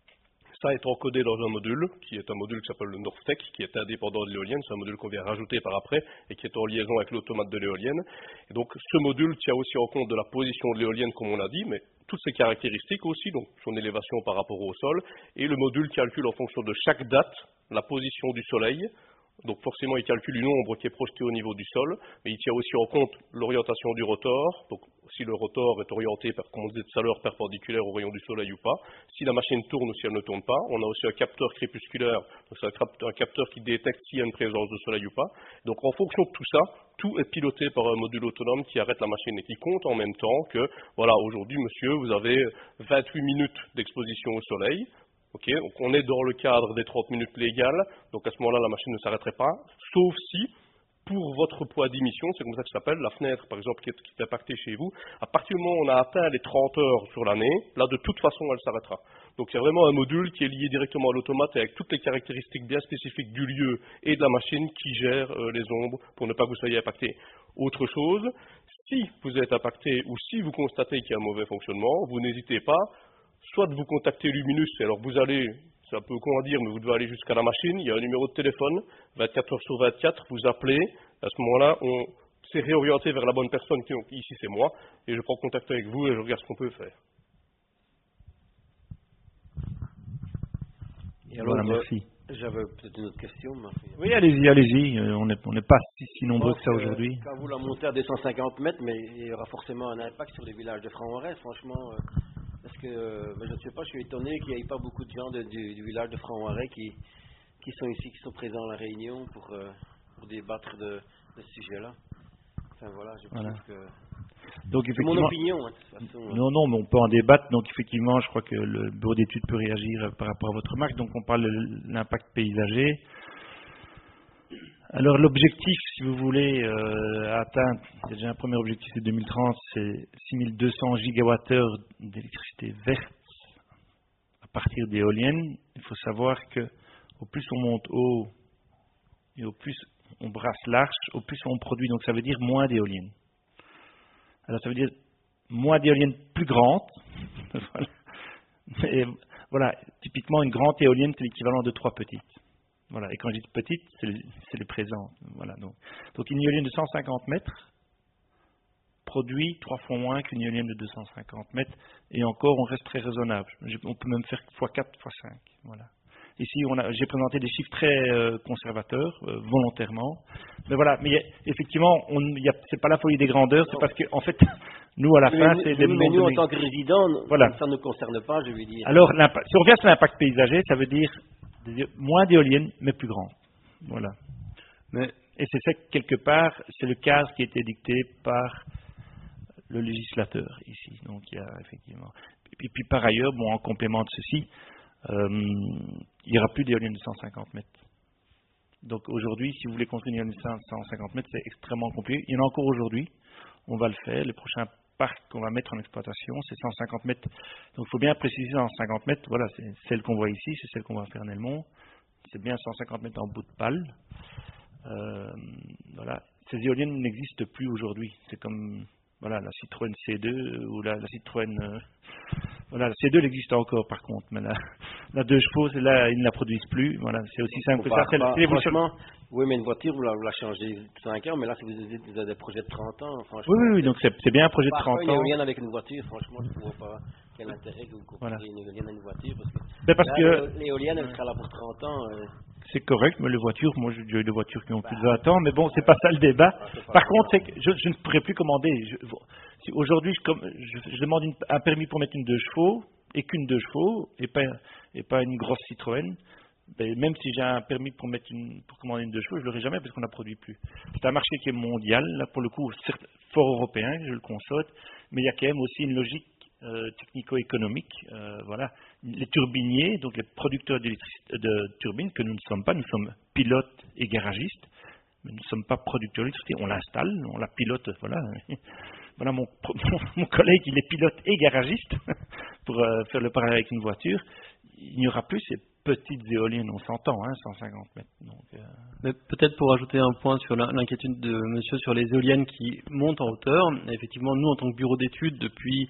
Ça est encodé dans un module, qui est un module qui s'appelle le Northtec, qui est indépendant de l'éolienne. C'est un module qu'on vient rajouter par après et qui est en liaison avec l'automate de l'éolienne. Et donc ce module tient aussi en compte de la position de l'éolienne, comme on l'a dit, mais toutes ses caractéristiques aussi, donc son élévation par rapport au sol. Et le module calcule en fonction de chaque date la position du soleil. Donc forcément, il calcule une ombre qui est projetée au niveau du sol, mais il tient aussi en compte l'orientation du rotor, donc si le rotor est orienté, comme on disait tout à l'heure, perpendiculaire au rayon du soleil ou pas, si la machine tourne ou si elle ne tourne pas. On a aussi un capteur crépusculaire, donc c'est un capteur qui détecte s'il y a une présence de soleil ou pas. Donc en fonction de tout ça, tout est piloté par un module autonome qui arrête la machine et qui compte en même temps que, voilà, aujourd'hui, monsieur, vous avez 28 minutes d'exposition au soleil. Okay, donc on est dans le cadre des 30 minutes légales, donc à ce moment-là, la machine ne s'arrêterait pas, sauf si, pour votre poids d'émission, c'est comme ça que ça s'appelle, la fenêtre, par exemple, qui est impactée chez vous, à partir du moment où on a atteint les 30 heures sur l'année, là, de toute façon, elle s'arrêtera. Donc il y a vraiment un module qui est lié directement à l'automate avec toutes les caractéristiques bien spécifiques du lieu et de la machine qui gère les ombres pour ne pas que vous soyez impacté. Autre chose, si vous êtes impacté ou si vous constatez qu'il y a un mauvais fonctionnement, vous n'hésitez pas, soit de vous contacter Luminus, et alors vous allez, c'est un peu con à dire, mais vous devez aller jusqu'à la machine, il y a un numéro de téléphone, 24 heures sur 24, vous appelez, à ce moment-là, on s'est réorienté vers la bonne personne, qui ici c'est moi, et je prends contact avec vous et je regarde ce qu'on peut faire. Et alors, voilà, merci. J'avais peut-être une autre question. Oui, allez-y, on n'est pas si nombreux que ça aujourd'hui. Quand vous la montez à 250 mètres, mais il y aura forcément un impact sur les villages de Franc-Arès, franchement... Parce que je ne sais pas, je suis étonné qu'il n'y ait pas beaucoup de gens du village de Franc-Marais qui sont ici, qui sont présents à la réunion pour débattre de ce sujet-là. Enfin voilà, je trouve que... Donc, c'est mon opinion, hein, de toute façon. Non, mais on peut en débattre. Donc effectivement, je crois que le bureau d'études peut réagir par rapport à votre remarque. Donc on parle de l'impact paysager. Alors l'objectif, si vous voulez, à atteindre, c'est déjà un premier objectif, c'est 2030, c'est 6200 gigawattheures d'électricité verte à partir d'éoliennes. Il faut savoir que au plus on monte haut et au plus on brasse large, au plus on produit. Donc ça veut dire moins d'éoliennes. Alors ça veut dire moins d'éoliennes plus grandes. Et voilà, typiquement une grande éolienne, c'est l'équivalent de 3 petites. Voilà. Et quand je dis petite, c'est le présent. Voilà. Donc une éolienne de 150 mètres produit 3 fois moins qu'une éolienne de 250 mètres. Et encore, on reste très raisonnable. On peut même faire x4, x5. Voilà. Ici, j'ai présenté des chiffres très conservateurs, volontairement. Mais voilà, mais effectivement, c'est pas la folie des grandeurs, c'est parce que, en fait, nous, à la fin, c'est des mais nous, en tant que résidents, voilà. Ça ne nous concerne pas, je veux dire. Alors, si on revient sur l'impact paysager, ça veut dire moins d'éoliennes, mais plus grandes. Voilà. Et c'est ça, quelque part, c'est le cadre qui a été dicté par le législateur, ici. Donc, il y a effectivement... Et puis, par ailleurs, en complément de ceci, il n'y aura plus d'éoliennes de 150 mètres. Donc aujourd'hui, si vous voulez construire une éolienne de 150 mètres, c'est extrêmement compliqué. Il y en a encore aujourd'hui, on va le faire. Le prochain parc qu'on va mettre en exploitation, c'est 150 mètres. Donc il faut bien préciser 150 mètres, voilà, c'est celle qu'on voit ici, c'est celle qu'on va faire à Nelmont. C'est bien 150 mètres en bout de pale. Voilà. Ces éoliennes n'existent plus aujourd'hui. C'est comme la Citroën C2 ou la Citroën... Voilà, la C2 elle existe encore par contre, mais la 2 chevaux, là, ils ne la produisent plus. Voilà, c'est aussi simple que ça. Franchement, oui, mais une voiture, vous la changez 5 ans, mais là, si vous avez des projets de 30 ans, franchement... Oui, donc c'est bien un projet de 30 ans. Une éolienne avec une voiture, franchement, je ne vois pas quel intérêt que vous comparez une éolienne à une voiture, parce que l'éolienne, elle sera là pour 30 ans. C'est correct, mais les voitures, moi j'ai déjà eu des voitures qui ont plus de 20 ans, mais bon, c'est pas ça le débat. Par contre, c'est que je ne pourrais plus commander. Aujourd'hui, je demande un permis pour mettre une 2 chevaux, et qu'une 2 chevaux, et pas une grosse Citroën. Ben, même si j'ai un permis pour commander une 2 chevaux, je ne l'aurai jamais parce qu'on ne la produit plus. C'est un marché qui est mondial, là pour le coup, certes, fort européen, je le constate, mais il y a quand même aussi une logique technico-économique. Voilà. Les turbiniers, donc les producteurs de turbines, que nous ne sommes pas, nous sommes pilotes et garagistes, mais nous ne sommes pas producteurs d'électricité. On l'installe, on la pilote, voilà. Voilà, mon collègue, il est pilote et garagiste, pour faire le parallèle avec une voiture. Il n'y aura plus ces petites éoliennes, on s'entend, 150 mètres. Donc, Mais peut-être pour ajouter un point sur l'inquiétude de monsieur sur les éoliennes qui montent en hauteur. Effectivement, nous, en tant que bureau d'études, depuis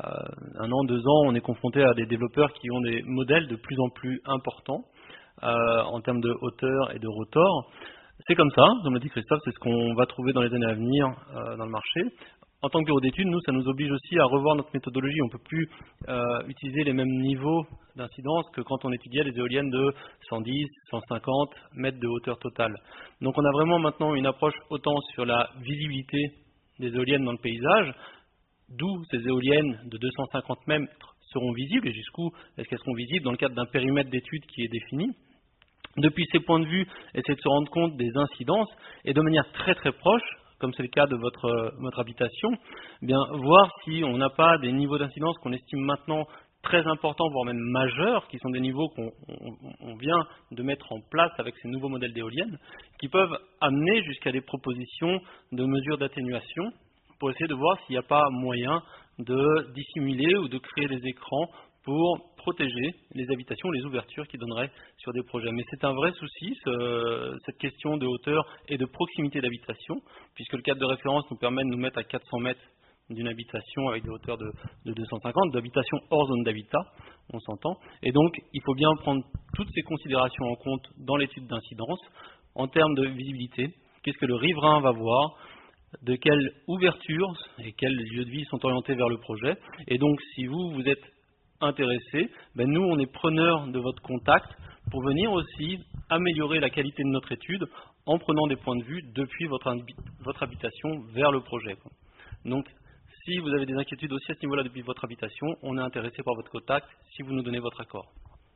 1 an, 2 ans, on est confronté à des développeurs qui ont des modèles de plus en plus importants en termes de hauteur et de rotor. C'est comme ça, comme l'a dit Christophe, c'est ce qu'on va trouver dans les années à venir dans le marché. En tant que bureau d'études, nous, ça nous oblige aussi à revoir notre méthodologie. On ne peut plus utiliser les mêmes niveaux d'incidence que quand on étudiait les éoliennes de 110, 150 mètres de hauteur totale. Donc on a vraiment maintenant une approche autant sur la visibilité des éoliennes dans le paysage, d'où ces éoliennes de 250 mètres seront visibles et jusqu'où est-ce qu'elles seront visibles dans le cadre d'un périmètre d'étude qui est défini. Depuis ces points de vue, essayer de se rendre compte des incidences et de manière très très proche, comme c'est le cas de votre habitation, eh bien, voir si on n'a pas des niveaux d'incidence qu'on estime maintenant très importants, voire même majeurs, qui sont des niveaux qu'on vient de mettre en place avec ces nouveaux modèles d'éoliennes, qui peuvent amener jusqu'à des propositions de mesures d'atténuation pour essayer de voir s'il n'y a pas moyen de dissimuler ou de créer des écrans pour protéger les habitations, les ouvertures qui donneraient sur des projets. Mais c'est un vrai souci, cette question de hauteur et de proximité d'habitation, puisque le cadre de référence nous permet de nous mettre à 400 mètres d'une habitation avec des hauteurs de 250, d'habitation hors zone d'habitat, on s'entend. Et donc, il faut bien prendre toutes ces considérations en compte dans l'étude d'incidence, en termes de visibilité. Qu'est-ce que le riverain va voir ? De quelle ouverture et quels lieux de vie sont orientés vers le projet. Et donc, si vous êtes intéressés, nous on est preneurs de votre contact pour venir aussi améliorer la qualité de notre étude en prenant des points de vue depuis votre habitation vers le projet. Donc Si vous avez des inquiétudes aussi à ce niveau-là depuis votre habitation, on est intéressé par votre contact si vous nous donnez votre accord.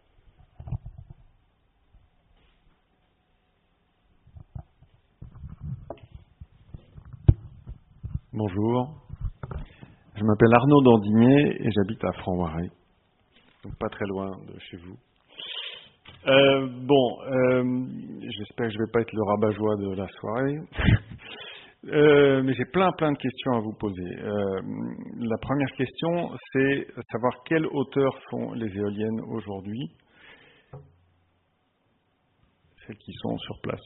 Bonjour, je m'appelle Arnaud Dandigné et j'habite à Franc-Marais, donc pas très loin de chez vous. J'espère que je ne vais pas être le rabat-joie de la soirée, mais j'ai plein de questions à vous poser. La première question, c'est savoir quelle hauteur font les éoliennes aujourd'hui, celles qui sont sur place.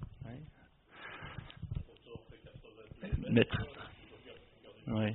Mètres. Oui.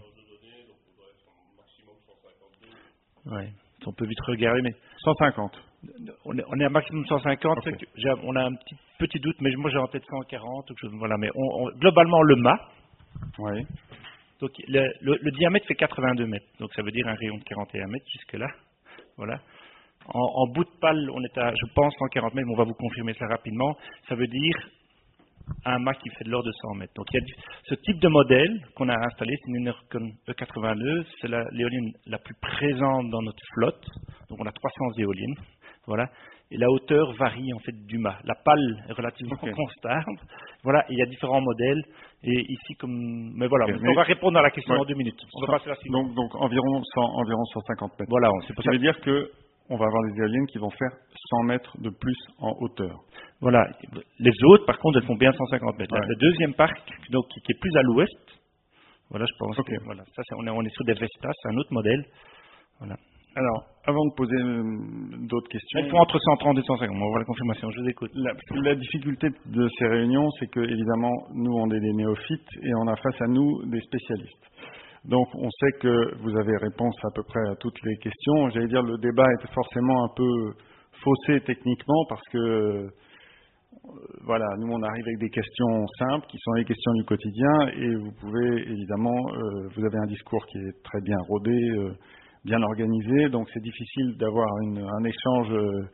Ouais. On peut vite regarder, mais 150. on est à maximum 150. Okay. On a un petit doute, mais moi j'ai en tête 140. Voilà, mais globalement le mât. Oui. Donc le diamètre fait 82 mètres. Donc ça veut dire un rayon de 41 mètres jusque là. Voilà. En bout de pale, on est à, je pense, 140 mètres. Mais on va vous confirmer ça rapidement. Ça veut dire un mât qui fait de l'ordre de 100 mètres. Donc il y a ce type de modèle qu'on a installé, c'est une E82, c'est l'éolienne la plus présente dans notre flotte. Donc on a 300 éoliennes, voilà. Et la hauteur varie en fait du mât. La pale est relativement constante, voilà. Et il y a différents modèles. Et ici, mais voilà, on va répondre à la question en 2 minutes. On va passer à la suivante. Donc environ 150 mètres. Voilà, c'est pour ça. Ça veut dire que on va avoir des éoliennes qui vont faire 100 mètres de plus en hauteur. Voilà. Les autres, par contre, elles font bien 150 mètres. Ouais. Le deuxième parc, donc, qui est plus à l'ouest, voilà, je pense. Okay. Que, voilà, ça, on est sur des Vestas, c'est un autre modèle. Voilà. Alors, avant de poser d'autres questions... Elles font entre 130 et 150. On va voir la confirmation. Je vous écoute. La difficulté de ces réunions, c'est que, évidemment, nous, on est des néophytes et on a face à nous des spécialistes. Donc, on sait que vous avez réponse à peu près à toutes les questions. J'allais dire, le débat est forcément un peu faussé techniquement parce que, voilà, nous, on arrive avec des questions simples qui sont les questions du quotidien et vous pouvez, évidemment, vous avez un discours qui est très bien rodé, bien organisé, donc c'est difficile d'avoir un échange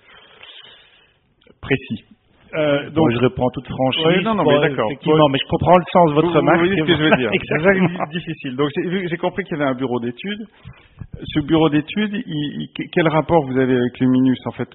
précis. Donc je reprends toute franchise. Oui, non, mais d'accord. Effectivement, mais je comprends le sens de votre remarque. Vous voyez ce que je veux dire. Exactement. C'est difficile. Donc j'ai compris qu'il y avait un bureau d'études. Ce bureau d'études, quel rapport vous avez avec Luminus en fait?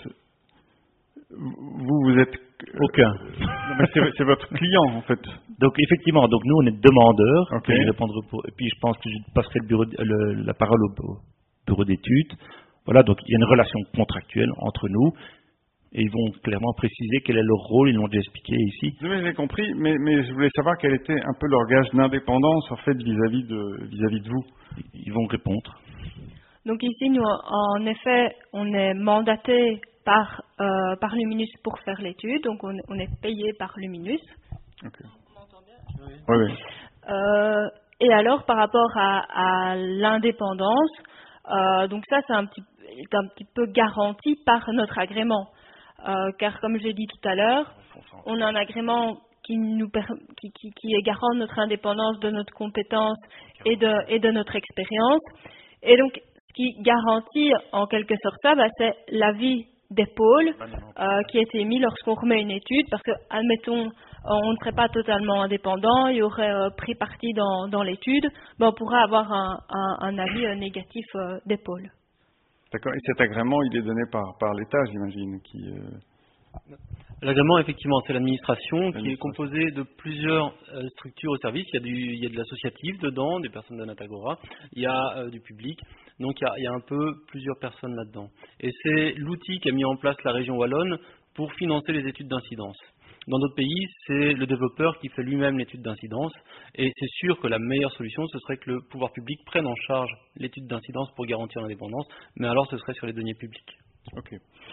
Vous êtes aucun. C'est votre client en fait. Donc effectivement, donc nous on est demandeurs. Okay. Je répondrai et puis je pense que je passerai la parole au bureau d'études. Voilà, donc il y a une relation contractuelle entre nous. Et ils vont clairement préciser quel est leur rôle, ils l'ont déjà expliqué ici. J'ai compris, mais je voulais savoir quel était un peu leur gage d'indépendance en fait vis-à-vis de vous. Ils vont répondre. Donc ici, nous, en effet, on est mandaté par Luminus pour faire l'étude, donc on est payé par Luminus. Okay. On m'entend bien? Oui. Et alors, par rapport à l'indépendance, donc ça, c'est un petit peu garanti par notre agrément. Car comme j'ai dit tout à l'heure, on a un agrément qui est garant de notre indépendance, de notre compétence et de notre expérience. Et donc, ce qui garantit en quelque sorte ça, c'est l'avis des pôles qui a été émis lorsqu'on remet une étude, parce que, admettons, on ne serait pas totalement indépendant, il y aurait pris parti dans l'étude, on pourrait avoir un avis négatif des pôles. D'accord. Et cet agrément, il est donné par l'État, j'imagine, L'agrément, effectivement, c'est l'administration qui est composée de plusieurs structures au service. Il y a de l'associatif dedans, des personnes de Natagora, il y a du public. Donc il y a un peu plusieurs personnes là-dedans. Et c'est l'outil qu'a mis en place la région wallonne pour financer les études d'incidence. Dans d'autres pays, c'est le développeur qui fait lui-même l'étude d'incidence. Et c'est sûr que la meilleure solution, ce serait que le pouvoir public prenne en charge l'étude d'incidence pour garantir l'indépendance. Mais alors, ce serait sur les deniers publics. Ok.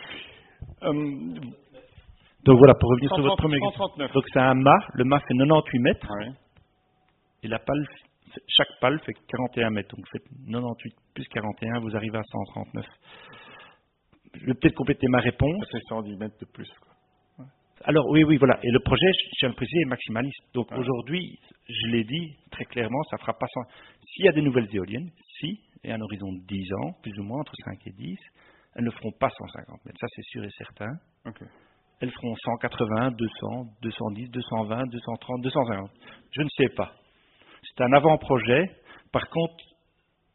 Donc voilà, pour revenir sur votre première 139. Donc c'est un mât. Le mât fait 98 mètres. Ouais. Et la pale, chaque pale fait 41 mètres. Donc vous faites 98 plus 41, vous arrivez à 139. Je vais peut-être compléter ma réponse. Ça fait 110 mètres de plus, quoi. Alors oui, voilà. Et le projet, je tiens à le préciser, est maximaliste. Donc aujourd'hui, je l'ai dit très clairement, ça fera pas 100. S'il y a des nouvelles éoliennes, et à un horizon de 10 ans, plus ou moins, entre 5 et 10, elles ne feront pas 150 mètres. Ça, c'est sûr et certain. Okay. Elles feront 180, 200, 210, 220, 230, 250. Je ne sais pas. C'est un avant-projet. Par contre,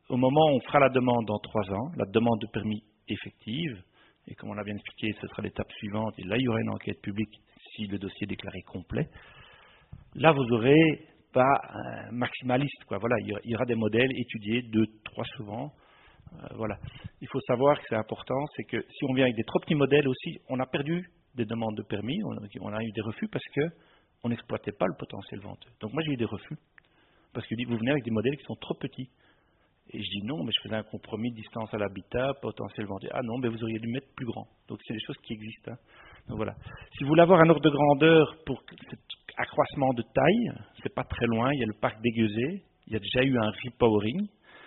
au moment où on fera la demande dans 3 ans, la demande de permis effective, et comme on l'a bien expliqué, ce sera l'étape suivante, et là il y aura une enquête publique si le dossier est déclaré complet, là vous aurez pas un maximaliste, quoi. Voilà, il y aura des modèles étudiés, 2, 3 souvent. Voilà. Il faut savoir que c'est important, c'est que si on vient avec des trop petits modèles aussi, on a perdu des demandes de permis, on a eu des refus parce que on n'exploitait pas le potentiel venteux. Donc moi j'ai eu des refus, parce que vous venez avec des modèles qui sont trop petits. Et je dis non, mais je faisais un compromis de distance à l'habitat, potentiel venteux. Ah non, mais vous auriez dû mettre plus grand. Donc c'est des choses qui existent. Hein. Donc voilà. Si vous voulez avoir un ordre de grandeur pour cet accroissement de taille, c'est pas très loin, il y a le parc d'Aiguezé, il y a déjà eu un repowering.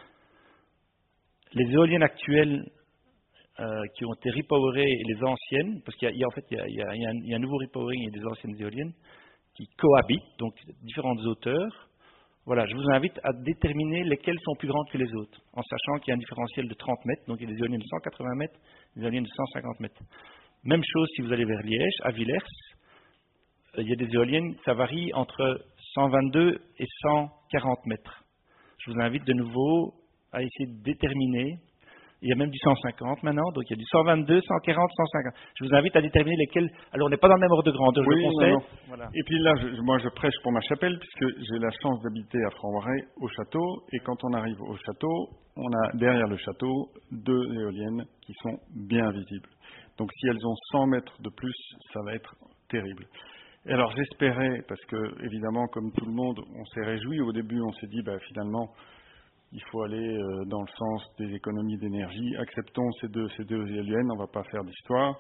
Les éoliennes actuelles qui ont été repowerées et les anciennes, parce qu'il y a un nouveau repowering et des anciennes éoliennes qui cohabitent, donc différentes hauteurs. Voilà, je vous invite à déterminer lesquelles sont plus grandes que les autres, en sachant qu'il y a un différentiel de 30 mètres, donc il y a des éoliennes de 180 mètres, des éoliennes de 150 mètres. Même chose si vous allez vers Liège, à Villers, il y a des éoliennes, ça varie entre 122 et 140 mètres. Je vous invite de nouveau à essayer de déterminer. Il y a même du 150 maintenant, donc il y a du 122, 140, 150. Je vous invite à déterminer lesquels. Alors on n'est pas dans le même ordre de grandeur, oui, je le conseille. Non. Voilà. Et puis là, moi je prêche pour ma chapelle, puisque j'ai la chance d'habiter à Franc-Marais, au château, et quand on arrive au château, on a derrière le château 2 éoliennes qui sont bien visibles. Donc si elles ont 100 mètres de plus, ça va être terrible. Et alors j'espérais, parce que évidemment, comme tout le monde, on s'est réjoui. Au début, on s'est dit, finalement, il faut aller dans le sens des économies d'énergie. Acceptons ces deux éoliennes, on ne va pas faire d'histoire.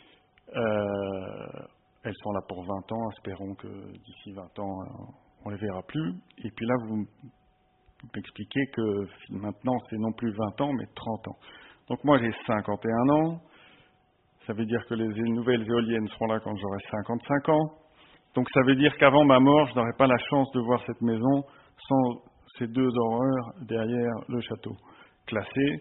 Elles sont là pour 20 ans, espérons que d'ici 20 ans, on ne les verra plus. Et puis là, vous m'expliquez que maintenant, c'est non plus 20 ans, mais 30 ans. Donc moi, j'ai 51 ans. Ça veut dire que les nouvelles éoliennes seront là quand j'aurai 55 ans. Donc ça veut dire qu'avant ma mort, je n'aurai pas la chance de voir cette maison sans ces 2 horreurs derrière le château classé.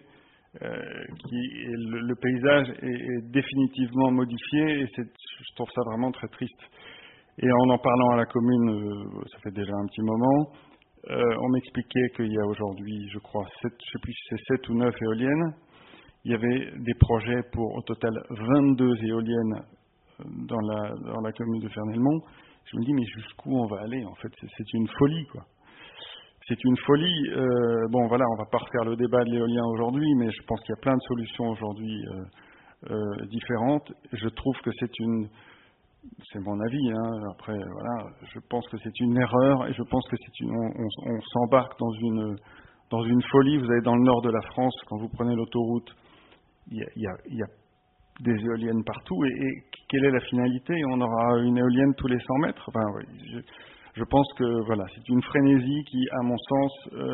Le paysage est définitivement modifié et je trouve ça vraiment très triste. Et en parlant à la commune, ça fait déjà un petit moment, on m'expliquait qu'il y a aujourd'hui, je crois, 7, je sais plus si c'est 7 ou 9 éoliennes. Il y avait des projets pour au total 22 éoliennes dans la commune de Fernelmont. Je me dis, mais jusqu'où on va aller? En fait, c'est une folie, quoi. C'est une folie. Bon, voilà, on va pas refaire le débat de l'éolien aujourd'hui, mais je pense qu'il y a plein de solutions aujourd'hui différentes. Je trouve que c'est mon avis, hein. Après, voilà, je pense que c'est une erreur et je pense que on s'embarque dans une folie. Vous allez dans le nord de la France, quand vous prenez l'autoroute, il y a des éoliennes partout. Et quelle est la finalité? On aura une éolienne tous les 100 mètres. Enfin, oui, je pense que voilà, c'est une frénésie qui, à mon sens,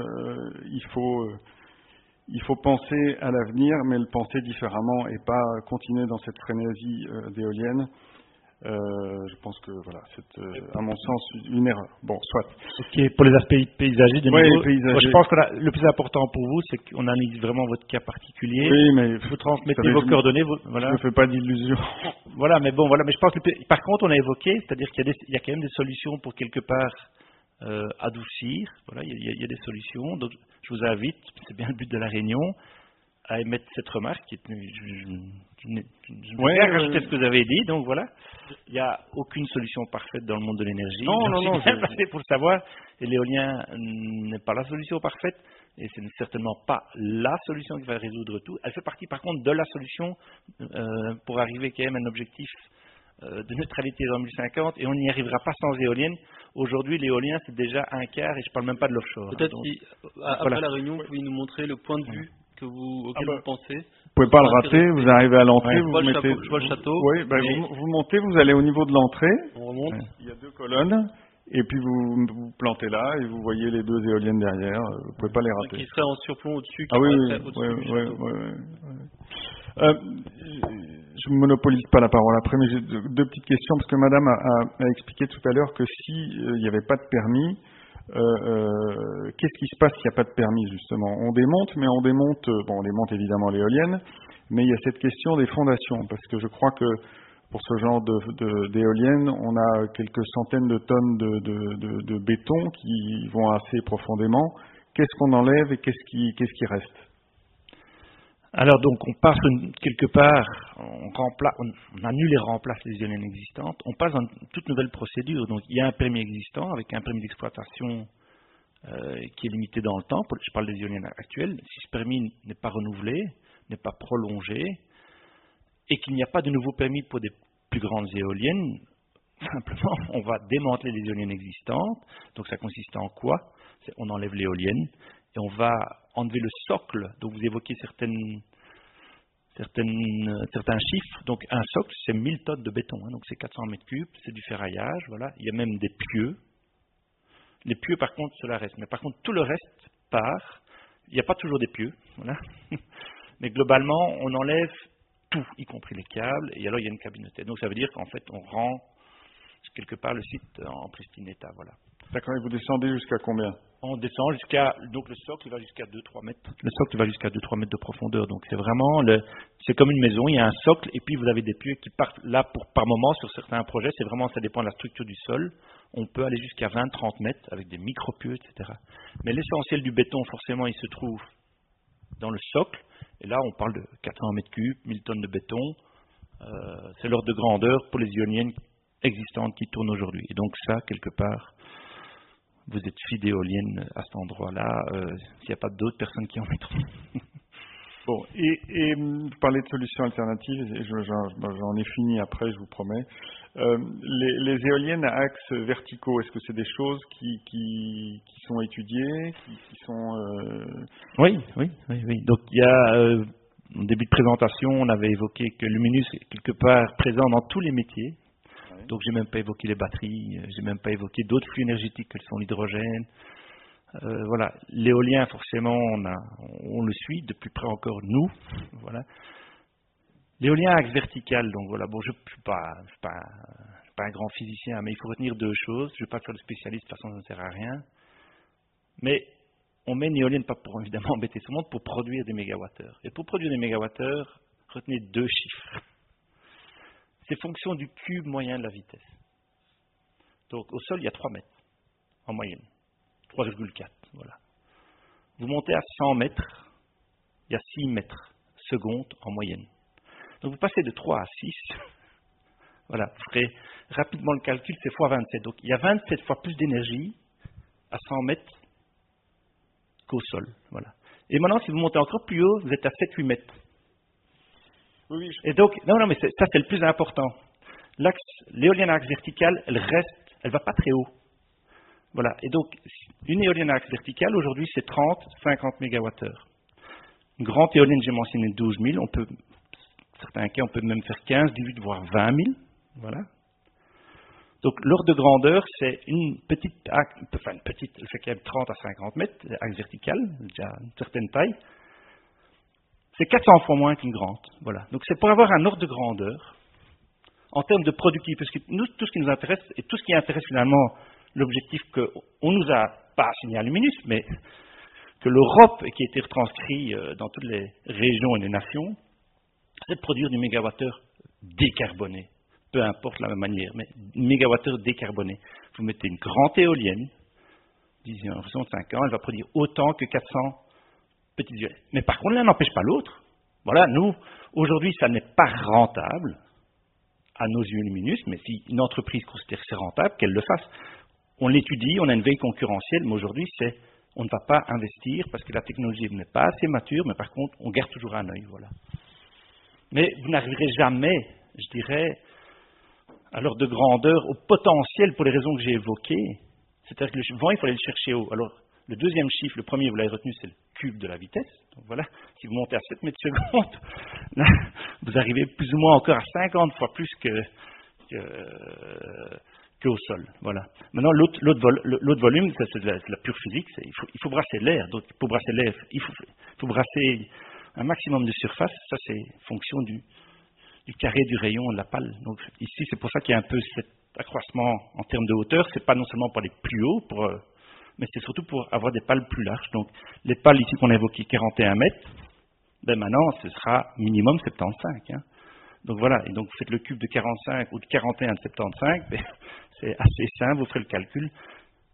il faut penser à l'avenir, mais le penser différemment et pas continuer dans cette frénésie d'éoliennes. Je pense que voilà, c'est à mon sens une erreur. Bon, soit. Ok, pour les aspects paysagers, de nouveau, paysagers. je pense que le plus important pour vous, c'est qu'on analyse vraiment votre cas particulier. Oui, mais vous transmettez vos coordonnées. Voilà. Je ne me fais pas d'illusions. Voilà, mais bon, voilà. Mais je pense que par contre, on a évoqué, c'est-à-dire qu'il y a quand même des solutions pour quelque part adoucir. Voilà, il y a des solutions. Donc, je vous invite, c'est bien le but de la réunion, à émettre cette remarque. Je vais rajouter ce que vous avez dit. Donc voilà, il n'y a aucune solution parfaite dans le monde de l'énergie. Non. Je suis bien placé pour le savoir. Et l'éolien n'est pas la solution parfaite. Et c'est certainement pas la solution qui va résoudre tout. Elle fait partie par contre de la solution pour arriver quand même à un objectif de neutralité en 2050. Et on n'y arrivera pas sans éolienne. Aujourd'hui, l'éolien, c'est déjà un quart et je ne parle même pas de l'offshore. Peut-être si, après la réunion, vous pouvez nous montrer le point de vue auquel vous pensez. Vous pouvez pas le rater, vous arrivez à l'entrée, vous mettez... Je vois le château. Oui, vous montez, vous allez au niveau de l'entrée. On remonte. Il y a 2 colonnes. Et puis vous plantez là et vous voyez les 2 éoliennes derrière. Vous ne pouvez pas les rater. Qui serait en surplomb au-dessus. Ah oui. Je ne monopolise pas la parole après, mais j'ai 2 petites questions, parce que madame a expliqué tout à l'heure que s'il n'y avait pas de permis, qu'est-ce qui se passe s'il n'y a pas de permis, justement? On démonte, mais on démonte évidemment l'éolienne, mais il y a cette question des fondations, parce que je crois que pour ce genre d'éoliennes, on a quelques centaines de tonnes de béton qui vont assez profondément. qu'est-ce qu'on enlève et qu'est-ce qui reste? Alors donc on passe quelque part, on annule et remplace les éoliennes existantes, on passe dans une toute nouvelle procédure. Donc il y a un permis existant avec un permis d'exploitation qui est limité dans le temps. Je parle des éoliennes actuelles. Si ce permis n'est pas renouvelé, n'est pas prolongé, et qu'il n'y a pas de nouveau permis pour des plus grandes éoliennes, simplement on va démanteler les éoliennes existantes. Donc ça consiste en quoi? On enlève l'éolienne et on va enlever le socle. Donc vous évoquez certains chiffres. Donc un socle, c'est 1000 tonnes de béton, hein, donc c'est 400 mètres cubes, c'est du ferraillage, voilà. Il y a même des pieux. Les pieux, par contre, cela reste. Mais par contre, tout le reste part. Il n'y a pas toujours des pieux, voilà. Mais globalement, on enlève tout, y compris les câbles, et alors il y a une cabinette. Donc ça veut dire qu'en fait, on rend quelque part le site en pristine état, voilà. D'accord, et vous descendez jusqu'à combien? On descend donc le socle va jusqu'à 2-3 mètres. Le socle va jusqu'à 2-3 mètres de profondeur. Donc c'est vraiment, c'est comme une maison, il y a un socle et puis vous avez des pieux qui partent là par moment sur certains projets. C'est vraiment, ça dépend de la structure du sol. On peut aller jusqu'à 20-30 mètres avec des micro-pieux, etc. Mais l'essentiel du béton, forcément, il se trouve dans le socle. Et là, on parle de 400 mètres cubes, 1000 tonnes de béton. C'est l'ordre de grandeur pour les éoliennes existantes qui tournent aujourd'hui. Et donc ça, quelque part, vous êtes fille d'éoliennes à cet endroit-là, s'il n'y a pas d'autres personnes qui en mettront. Bon, et vous parlez de solutions alternatives, et j'en ai fini après, je vous promets. Les éoliennes à axes verticaux, est-ce que c'est des choses qui sont étudiées, qui sont... Oui. Donc il y a, au début de présentation, on avait évoqué que Luminus est quelque part présent dans tous les métiers. Donc j'ai même pas évoqué les batteries, j'ai même pas évoqué d'autres flux énergétiques que sont l'hydrogène. Voilà, l'éolien forcément on le suit de plus près encore nous. Voilà. L'éolien à axe vertical, donc voilà. Bon, je suis pas un grand physicien, mais il faut retenir deux choses. Je ne vais pas faire le spécialiste, de toute façon ça ne sert à rien. Mais on met une éolienne pas pour évidemment embêter tout le monde, pour produire des mégawattheures. Et pour produire des mégawattheures, retenez deux chiffres. C'est fonction du cube moyen de la vitesse. Donc au sol, il y a 3 mètres en moyenne. 3,4, voilà. Vous montez à 100 mètres, il y a 6 mètres secondes en moyenne. Donc vous passez de 3 à 6. Voilà, vous ferez rapidement le calcul, c'est fois 27. Donc il y a 27 fois plus d'énergie à 100 mètres qu'au sol. Voilà. Et maintenant, si vous montez encore plus haut, vous êtes à 7-8 mètres. Oui, et donc, non, mais ça c'est le plus important. L'éolienne à axe vertical, elle ne va pas très haut. Voilà. Et donc, une éolienne à axe vertical, aujourd'hui, c'est 30-50 mégawattheures. Une grande éolienne, j'ai mentionné 12 000. On peut, dans certains cas, on peut même faire 15, 18, voire 20 000. Voilà. Donc, l'ordre de grandeur, c'est une petite, elle fait quand même 30 à 50 mètres, axe vertical, déjà une certaine taille. C'est 400 fois moins qu'une grande. Voilà. Donc c'est pour avoir un ordre de grandeur en termes de productivité, parce que nous, tout ce qui nous intéresse, et tout ce qui intéresse finalement l'objectif qu'on nous a pas assigné à Luminus, mais que l'Europe, qui a été retranscrit dans toutes les régions et les nations, c'est de produire du mégawattheure décarboné. Peu importe la même manière, mais une mégawattheure décarboné. Vous mettez une grande éolienne, disons en raison de 5 ans, elle va produire autant que 400 petites éoliennes. Mais par contre, l'un n'empêche pas l'autre. Voilà, nous, aujourd'hui, ça n'est pas rentable à nos yeux Luminus, mais si une entreprise considère que c'est rentable, qu'elle le fasse. On l'étudie, on a une veille concurrentielle, mais aujourd'hui, on ne va pas investir parce que la technologie n'est pas assez mature, mais par contre, on garde toujours un œil. Voilà. Mais vous n'arriverez jamais, je dirais, à l'ordre de grandeur, au potentiel pour les raisons que j'ai évoquées. C'est-à-dire que le vent, il faut aller le chercher haut. Alors, le deuxième chiffre, le premier, vous l'avez retenu, c'est le cube de la vitesse. Donc voilà, si vous montez à 7 mètres secondes, là, vous arrivez plus ou moins encore à 50 fois plus qu'au sol. Voilà. Maintenant, l'autre volume, ça, c'est de la pure physique. Il faut brasser l'air. Donc, pour brasser l'air, il faut brasser un maximum de surface. Ça, c'est fonction du carré du rayon de la pale. Donc, ici, c'est pour ça qu'il y a un peu cet accroissement en termes de hauteur. C'est pas non seulement pour aller plus haut, mais c'est surtout pour avoir des pales plus larges. Donc, les pales ici qu'on a évoquées, 41 mètres, ben maintenant, ce sera minimum 75. Hein. Donc voilà, et donc vous faites le cube de 45 ou de 41 de 75, ben, c'est assez simple, vous ferez le calcul.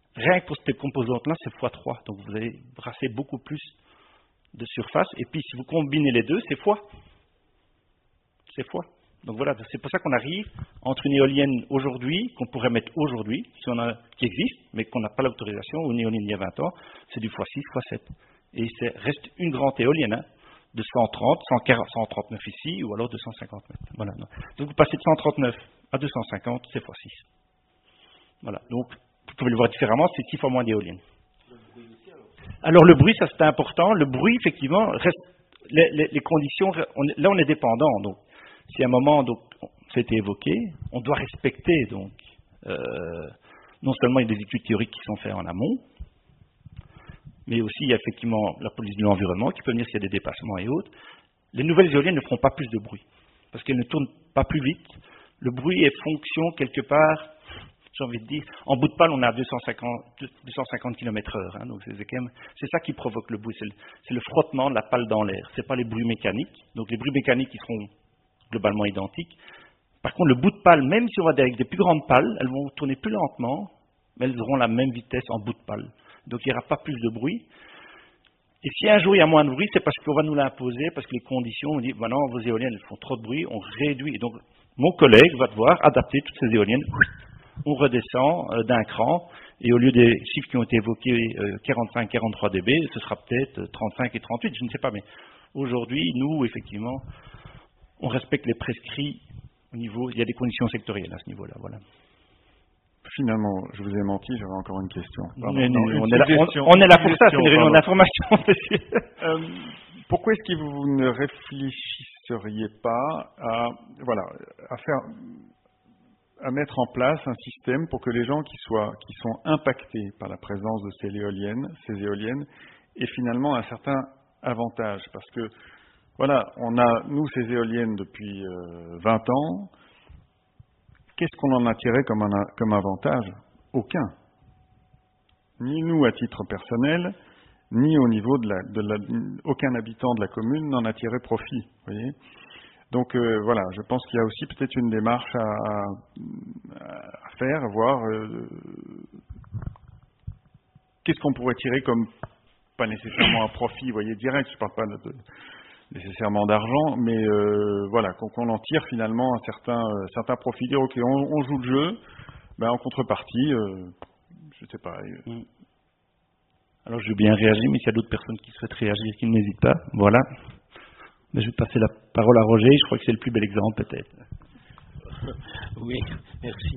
Rien que pour cette composante-là, c'est x3. Donc vous allez brasser beaucoup plus de surface. Et puis si vous combinez les deux, c'est fois. C'est fois. Donc voilà, c'est pour ça qu'on arrive entre une éolienne aujourd'hui, qu'on pourrait mettre aujourd'hui, qui existe, mais qu'on n'a pas l'autorisation, ou une éolienne il y a 20 ans, c'est du x6, x7. Et c'est reste une grande éolienne, hein, de 130, 139 ici, ou alors 250 mètres. Voilà. Donc vous passez de 139 à 250, c'est x6. Voilà. Donc vous pouvez le voir différemment, c'est 6 fois moins d'éoliennes. Alors le bruit, ça c'est important. Le bruit, effectivement, reste les conditions. Là, on est dépendant. Donc, si à un moment, donc, ça a été évoqué, on doit respecter. Donc, non seulement il y a des études théoriques qui sont faites en amont, mais aussi il y a effectivement la police de l'environnement qui peut venir s'il y a des dépassements et autres. Les nouvelles éoliennes ne feront pas plus de bruit parce qu'elles ne tournent pas plus vite. Le bruit est fonction quelque part. J'ai envie de dire, en bout de pale, on est à 250 km/h. Hein, donc c'est ça qui provoque le bruit. C'est le frottement de la pale dans l'air. Ce n'est pas les bruits mécaniques. Donc les bruits mécaniques, ils seront globalement identiques. Par contre, le bout de pale, même si on va avec des plus grandes pales, elles vont tourner plus lentement, mais elles auront la même vitesse en bout de pale. Donc il n'y aura pas plus de bruit. Et si un jour il y a moins de bruit, c'est parce qu'on va nous l'imposer, parce que les conditions, on dit, non, vos éoliennes, elles font trop de bruit, on réduit. Et donc mon collègue va devoir adapter toutes ces éoliennes. On redescend d'un cran, et au lieu des chiffres qui ont été évoqués, 45, 43 dB, ce sera peut-être 35 et 38, je ne sais pas, mais aujourd'hui, nous, effectivement, on respecte les prescrits au niveau, il y a des conditions sectorielles à ce niveau-là, voilà. Finalement, je vous ai menti, j'avais encore une question. On est là pour ça, c'est une réunion d'information. Pourquoi est-ce que vous ne réfléchisseriez pas à mettre en place un système pour que les gens qui sont impactés par la présence de ces éoliennes aient finalement un certain avantage. Parce que, voilà, on a, nous, ces éoliennes depuis 20 ans. Qu'est-ce qu'on en a tiré comme avantage? Aucun. Ni nous à titre personnel, ni au niveau aucun habitant de la commune n'en a tiré profit. Vous voyez? Donc voilà, je pense qu'il y a aussi peut-être une démarche à faire, voir qu'est-ce qu'on pourrait tirer comme, pas nécessairement un profit, vous voyez, direct, je ne parle pas nécessairement d'argent, mais voilà, qu'on en tire finalement un certain profit. Dire, ok, on joue le jeu, en contrepartie, je ne sais pas. Alors je vais bien réagir, mais s'il y a d'autres personnes qui souhaitent réagir, qui n'hésitent pas, voilà. Mais je vais passer la parole à Roger, je crois que c'est le plus bel exemple peut-être. Oui, merci.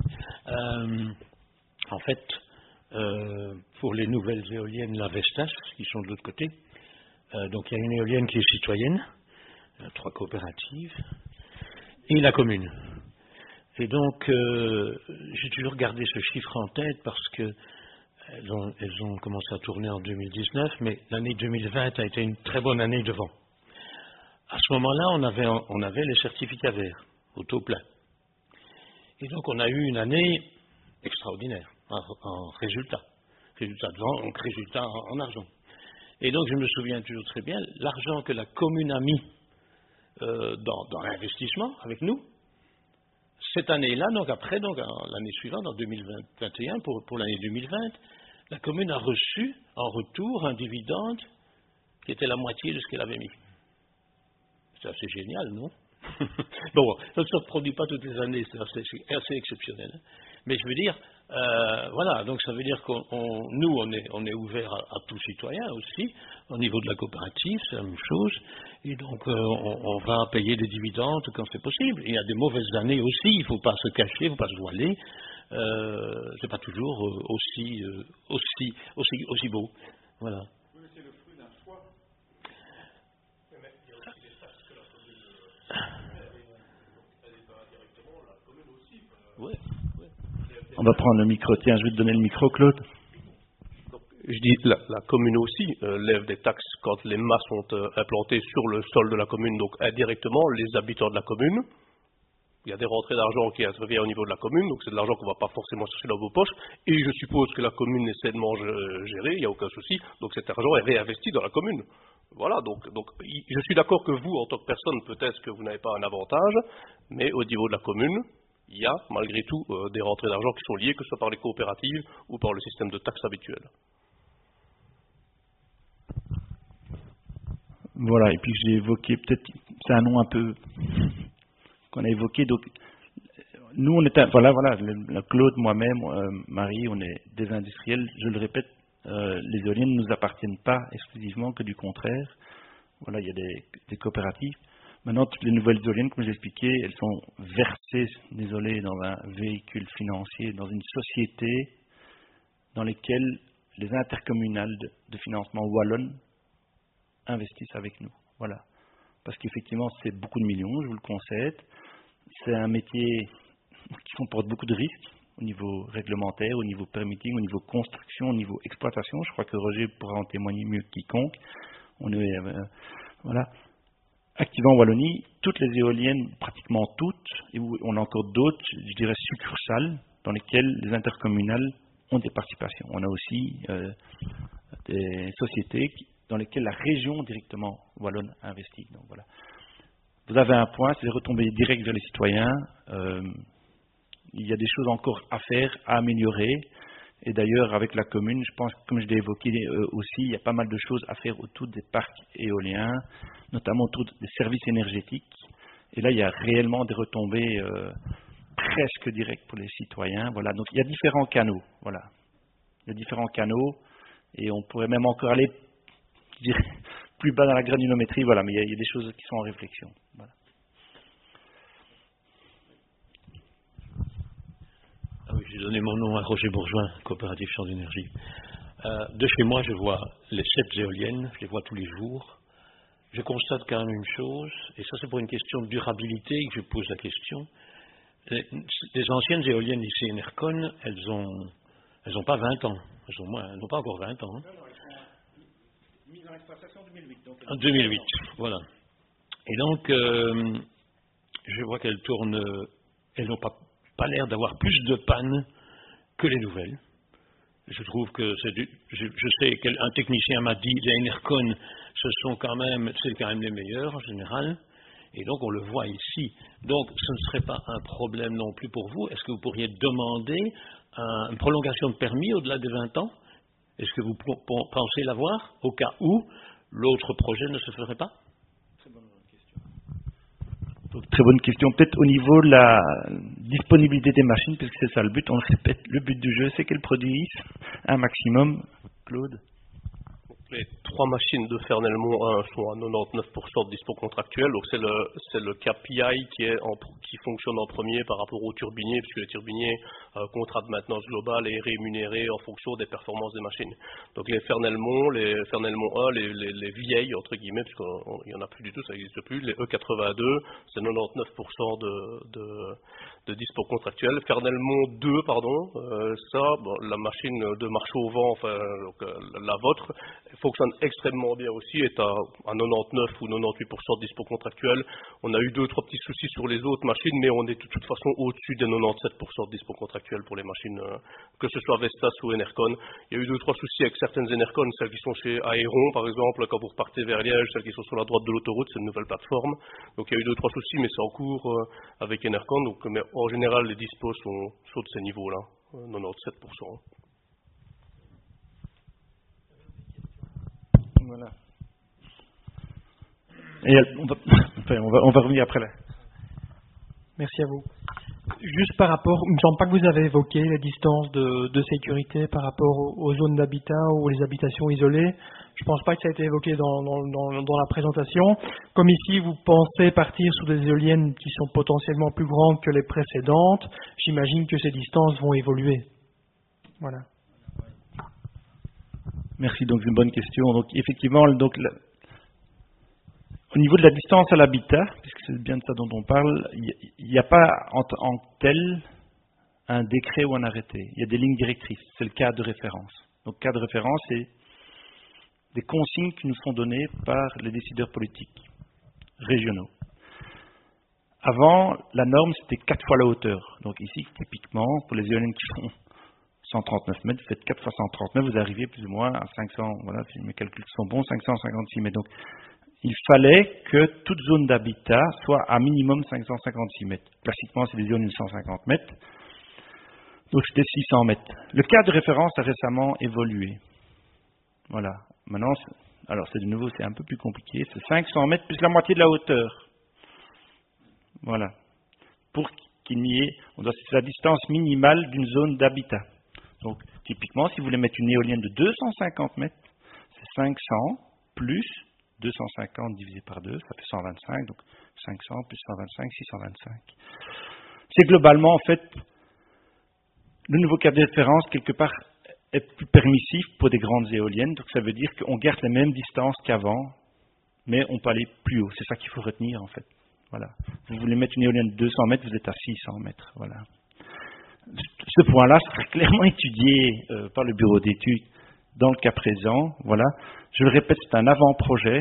En fait, pour les nouvelles éoliennes, la Vestas, qui sont de l'autre côté, donc il y a une éolienne qui est citoyenne, 3 coopératives, et la commune. Et donc, j'ai toujours gardé ce chiffre en tête parce que elles ont commencé à tourner en 2019, mais l'année 2020 a été une très bonne année devant. À ce moment-là, on avait les certificats verts, au taux plein. Et donc, on a eu une année extraordinaire en résultat. Résultat de vente, donc résultat en argent. Et donc, je me souviens toujours très bien, l'argent que la commune a mis dans l'investissement avec nous, cette année-là, donc après, l'année suivante, en 2021, pour l'année 2020, la commune a reçu en retour un dividende qui était la moitié de ce qu'elle avait mis. C'est assez génial, non? Bon, ça ne se produit pas toutes les années, c'est assez exceptionnel. Hein. Mais je veux dire, voilà, donc ça veut dire nous, on est ouvert à tout citoyen aussi. Au niveau de la coopérative, c'est la même chose. Et donc, on va payer des dividendes quand c'est possible. Il y a des mauvaises années aussi, il ne faut pas se cacher, il ne faut pas se voiler. C'est pas toujours aussi beau. Voilà. Ouais. On va prendre le micro. Tiens, je vais te donner le micro, Claude. Donc, je dis, la commune aussi lève des taxes quand les mâts sont implantés sur le sol de la commune, donc indirectement, les habitants de la commune. Il y a des rentrées d'argent qui interviennent au niveau de la commune, donc c'est de l'argent qu'on ne va pas forcément chercher dans vos poches. Et je suppose que la commune est sainement gérée, il n'y a aucun souci, donc cet argent est réinvesti dans la commune. Voilà, donc je suis d'accord que vous, en tant que personne, peut-être que vous n'avez pas un avantage, mais au niveau de la commune, il y a malgré tout des rentrées d'argent qui sont liées, que ce soit par les coopératives ou par le système de taxes habituel. Voilà, et puis j'ai évoqué, peut-être, c'est un nom un peu qu'on a évoqué, donc nous on est, voilà, Claude, moi-même, Marie, on est des industriels, je le répète, les éoliennes ne nous appartiennent pas exclusivement, que du contraire, voilà, il y a des coopératives. Maintenant, toutes les nouvelles éoliennes, comme j'ai expliqué, elles sont versées, désolé, dans un véhicule financier, dans une société dans laquelle les intercommunales de financement wallonne investissent avec nous. Voilà. Parce qu'effectivement, c'est beaucoup de millions, je vous le concède. C'est un métier qui comporte beaucoup de risques au niveau réglementaire, au niveau permitting, au niveau construction, au niveau exploitation. Je crois que Roger pourra en témoigner mieux que quiconque. On est, voilà. Activant en Wallonie, toutes les éoliennes, pratiquement toutes, et on a encore d'autres, je dirais succursales, dans lesquelles les intercommunales ont des participations. On a aussi des sociétés dans lesquelles la région directement wallonne investit. Donc voilà. Vous avez un point, c'est les retombées directes vers les citoyens. Il y a des choses encore à faire, à améliorer. Et d'ailleurs, avec la commune, je pense, comme je l'ai évoqué aussi, il y a pas mal de choses à faire autour des parcs éoliens, notamment autour des services énergétiques. Et là, il y a réellement des retombées presque directes pour les citoyens. Voilà. Donc, il y a différents canaux. Voilà. Il y a différents canaux. Et on pourrait même encore aller, je dirais, plus bas dans la granulométrie. Voilà. Mais il y a des choses qui sont en réflexion. Voilà. Oui, j'ai donné mon nom à Roger Bourgeois, coopérative Champs d'énergie. De chez moi, je vois les 7 éoliennes, je les vois tous les jours. Je constate quand même une chose, et ça c'est pour une question de durabilité que je pose la question. Les anciennes éoliennes ici à Enercon, elles ont pas 20 ans. Elles n'ont pas encore 20 ans. Hein. Non, elles sont mises en exploitation en 2008. En 2008, voilà. Et donc, je vois qu'elles tournent, elles n'ont pas l'air d'avoir plus de panne que les nouvelles. Je trouve que je sais qu'un technicien m'a dit les Enercon, c'est quand même les meilleurs en général, et donc on le voit ici. Donc ce ne serait pas un problème non plus pour vous. Est-ce que vous pourriez demander une prolongation de permis au-delà des 20 ans? Est-ce que vous pensez l'avoir au cas où l'autre projet ne se ferait pas? Donc, très bonne question. Peut-être au niveau de la disponibilité des machines, puisque c'est ça le but, on le répète, le but du jeu, c'est qu'elles produisent un maximum. Claude? Les 3 machines de Fernelmont 1 sont à 99% de dispo contractuel, donc c'est le KPI qui fonctionne en premier par rapport aux turbiniers, puisque les turbiniers, contrat de maintenance globale est rémunéré en fonction des performances des machines. Donc les Fernelmont 1, les vieilles, entre guillemets, puisqu'il n'y en a plus du tout, ça n'existe plus, les E82, c'est 99% de dispo contractuel. Fernelmont 2, pardon, la machine de marche au vent, enfin, donc, la vôtre, fonctionne extrêmement bien aussi, est à 99 ou 98% de dispo contractuel. On a eu 2-3 petits soucis sur les autres machines, mais on est de toute façon au-dessus des 97% de dispo contractuel pour les machines, que ce soit Vestas ou Enercon. Il y a eu 2-3 soucis avec certaines Enercon, celles qui sont chez Aéron par exemple, quand vous repartez vers Liège, celles qui sont sur la droite de l'autoroute, c'est une nouvelle plateforme. Donc il y a eu 2-3 soucis, mais c'est en cours avec Enercon. Donc, mais en général, les dispos sont de ces niveaux-là, 97%. Voilà. Et on va revenir après là. Merci à vous. Juste par rapport, il ne me semble pas que vous avez évoqué les distances de sécurité par rapport aux zones d'habitat ou les habitations isolées. Je ne pense pas que ça a été évoqué dans la présentation. Comme ici, vous pensez partir sur des éoliennes qui sont potentiellement plus grandes que les précédentes, j'imagine que ces distances vont évoluer. Voilà. Merci, donc c'est une bonne question. Donc effectivement, donc, au niveau de la distance à l'habitat, puisque c'est bien de ça dont on parle, il n'y a pas en tel un décret ou un arrêté. Il y a des lignes directrices, c'est le cadre de référence. Donc cadre de référence, c'est des consignes qui nous sont données par les décideurs politiques régionaux. Avant, la norme, c'était 4 fois la hauteur. Donc ici, typiquement, pour les éoliennes qui font 139 mètres, vous faites 4 fois 139, vous arrivez plus ou moins à 500, voilà, si mes calculs sont bons, 556 mètres. Donc, il fallait que toute zone d'habitat soit à minimum 556 mètres. Classiquement, c'est des éoliennes de 150 mètres. Donc c'était 600 mètres. Le cadre de référence a récemment évolué. Voilà. Maintenant, alors c'est de nouveau, c'est un peu plus compliqué. C'est 500 mètres plus la moitié de la hauteur. Voilà. Pour qu'il n'y ait, c'est la distance minimale d'une zone d'habitat. Donc, typiquement, si vous voulez mettre une éolienne de 250 mètres, c'est 500 plus 250 divisé par 2, ça fait 125, donc 500 plus 125, 625. C'est globalement, en fait, le nouveau cadre de référence, quelque part, est plus permissif pour des grandes éoliennes, donc ça veut dire qu'on garde les mêmes distances qu'avant, mais on peut aller plus haut. C'est ça qu'il faut retenir, en fait. Voilà. Vous voulez mettre une éolienne de 200 mètres, vous êtes à 600 mètres. Voilà. Ce point-là sera clairement étudié par le bureau d'études dans le cas présent. Voilà. Je le répète, c'est un avant-projet.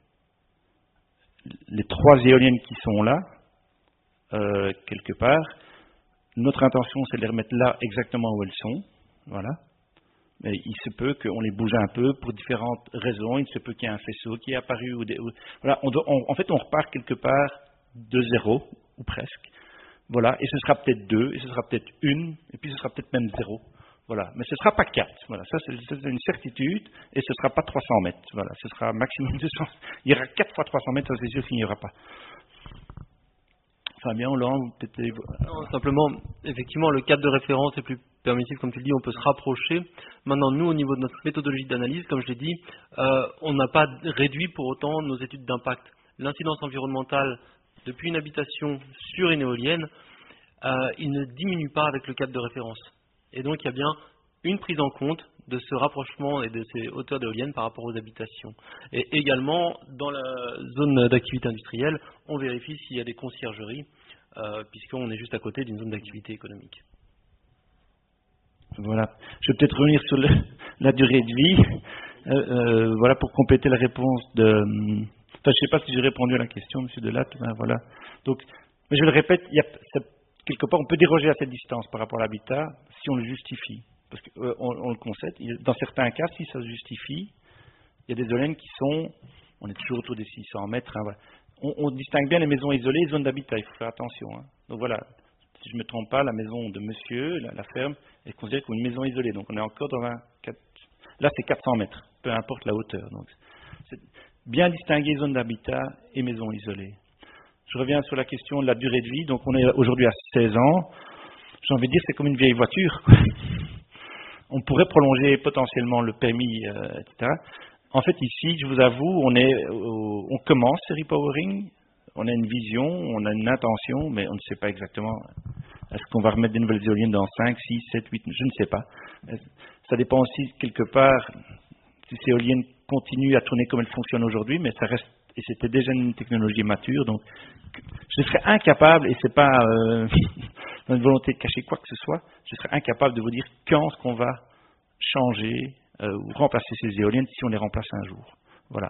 Les 3 éoliennes qui sont là, quelque part, notre intention, c'est de les remettre là exactement où elles sont. Voilà. Mais il se peut qu'on les bouge un peu pour différentes raisons. Il se peut qu'il y ait un faisceau qui est apparu. Voilà. En fait, on repart quelque part de 0, ou presque. Voilà, et ce sera peut-être 2, et ce sera peut-être 1, et puis ce sera peut-être même 0. Voilà, mais ce ne sera pas 4. Voilà, ça c'est une certitude, et ce ne sera pas 300 mètres. Voilà, ce sera maximum 200. Il y aura 4 fois 300 mètres, ça c'est sûr qu'il n'y aura pas. Fabien, Hollande, peut-être... Non, simplement, effectivement, le cadre de référence est plus permissif, comme tu le dis, on peut se rapprocher. Maintenant, nous, au niveau de notre méthodologie d'analyse, comme je l'ai dit, on n'a pas réduit pour autant nos études d'impact. L'incidence environnementale depuis une habitation sur une éolienne, il ne diminue pas avec le cadre de référence. Et donc il y a bien une prise en compte de ce rapprochement et de ces hauteurs d'éoliennes par rapport aux habitations. Et également, dans la zone d'activité industrielle, on vérifie s'il y a des conciergeries, puisqu'on est juste à côté d'une zone d'activité économique. Voilà. Je vais peut-être revenir sur la durée de vie. Voilà, pour compléter la réponse de... Enfin, je ne sais pas si j'ai répondu à la question, M. Delatte. Ben, voilà. Donc, mais je le répète, quelque part, on peut déroger à cette distance par rapport à l'habitat si on le justifie. Parce qu'on le concède. Dans certains cas, si ça se justifie, il y a des éoliennes qui sont... On est toujours autour des 600 mètres. Hein, voilà. On distingue bien les maisons isolées et les zones d'habitat. Il faut faire attention. Hein. Donc voilà, si je ne me trompe pas, la maison de monsieur, la ferme, est considérée comme une maison isolée. Donc on est encore dans Là, c'est 400 mètres, peu importe la hauteur. Donc, c'est bien distinguer zone d'habitat et maison isolée. Je reviens sur la question de la durée de vie. Donc on est aujourd'hui à 16 ans. J'ai envie de dire c'est comme une vieille voiture. On pourrait prolonger potentiellement le permis, etc. En fait, ici, je vous avoue, on commence ce repowering. On a une vision, on a une intention, mais on ne sait pas exactement. Est-ce qu'on va remettre des nouvelles éoliennes dans 5, 6, 7, 8, je ne sais pas. Ça dépend aussi, quelque part, si ces éoliennes continuent à tourner comme elles fonctionnent aujourd'hui, mais ça reste, et c'était déjà une technologie mature, donc je serais incapable, et c'est pas une volonté de cacher quoi que ce soit, je serais incapable de vous dire quand est-ce qu'on va changer ou remplacer ces éoliennes si on les remplace un jour. Voilà.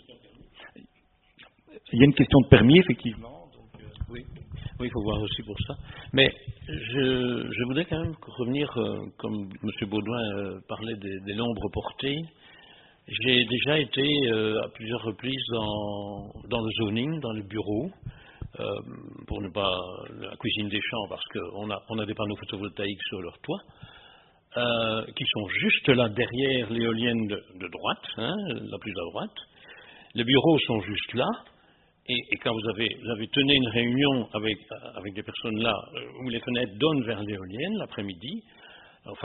Il y a une question de permis, effectivement. Donc, oui, il faut voir aussi pour ça. Mais je voudrais quand même revenir, comme M. Baudouin parlait des nombres portés. J'ai déjà été à plusieurs reprises dans le zoning, dans le bureau, pour ne pas la cuisine des champs, parce qu'on a des panneaux photovoltaïques sur leur toit, qui sont juste là derrière l'éolienne de droite, hein, la plus à droite. Les bureaux sont juste là. Et quand vous avez tenu une réunion avec des personnes là, où les fenêtres donnent vers l'éolienne l'après-midi, vous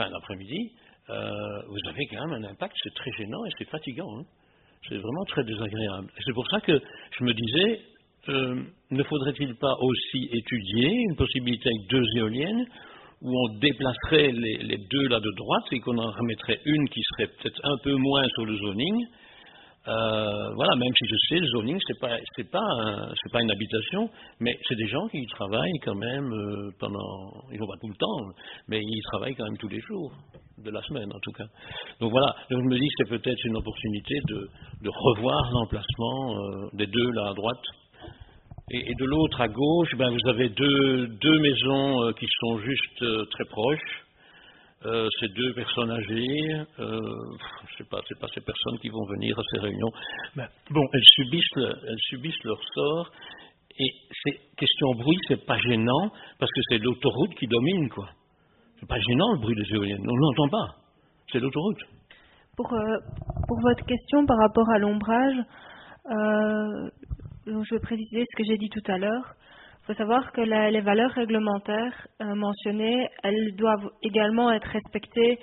avez quand même un impact, c'est très gênant et c'est fatigant. Hein. C'est vraiment très désagréable. C'est pour ça que je me disais, ne faudrait-il pas aussi étudier une possibilité avec 2 éoliennes, où on déplacerait les 2 là de droite et qu'on en remettrait une qui serait peut-être un peu moins sur le zoning. Voilà, même si je sais, le zoning, c'est pas une habitation, mais c'est des gens qui y travaillent quand même ils vont pas tout le temps, mais ils y travaillent quand même tous les jours, de la semaine en tout cas. Donc voilà, donc je me dis que c'est peut-être une opportunité de revoir l'emplacement des 2 là à droite. Et de l'autre à gauche, ben vous avez deux maisons qui sont juste très proches. c'est 2 personnes âgées, je sais pas, c'est pas ces personnes qui vont venir à ces réunions. Mais bon, elles subissent leur sort. Et ces questions bruit, c'est pas gênant parce que c'est l'autoroute qui domine, quoi. C'est pas gênant le bruit des éoliennes, on l'entend pas. C'est l'autoroute. Pour votre question par rapport à l'ombrage, je vais préciser ce que j'ai dit tout à l'heure. Il faut savoir que les valeurs réglementaires mentionnées, elles doivent également être respectées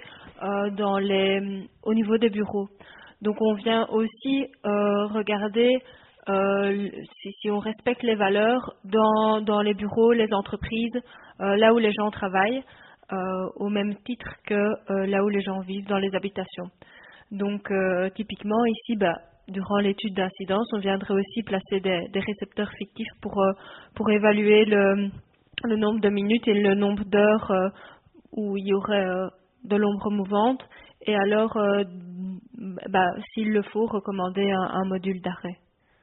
au niveau des bureaux. Donc on vient aussi regarder si on respecte les valeurs dans les bureaux, les entreprises, là où les gens travaillent, au même titre que là où les gens vivent dans les habitations. Donc typiquement ici, durant l'étude d'incidence, on viendrait aussi placer des récepteurs fictifs pour évaluer le nombre de minutes et le nombre d'heures où il y aurait de l'ombre mouvante, et alors, s'il le faut, recommander un module d'arrêt.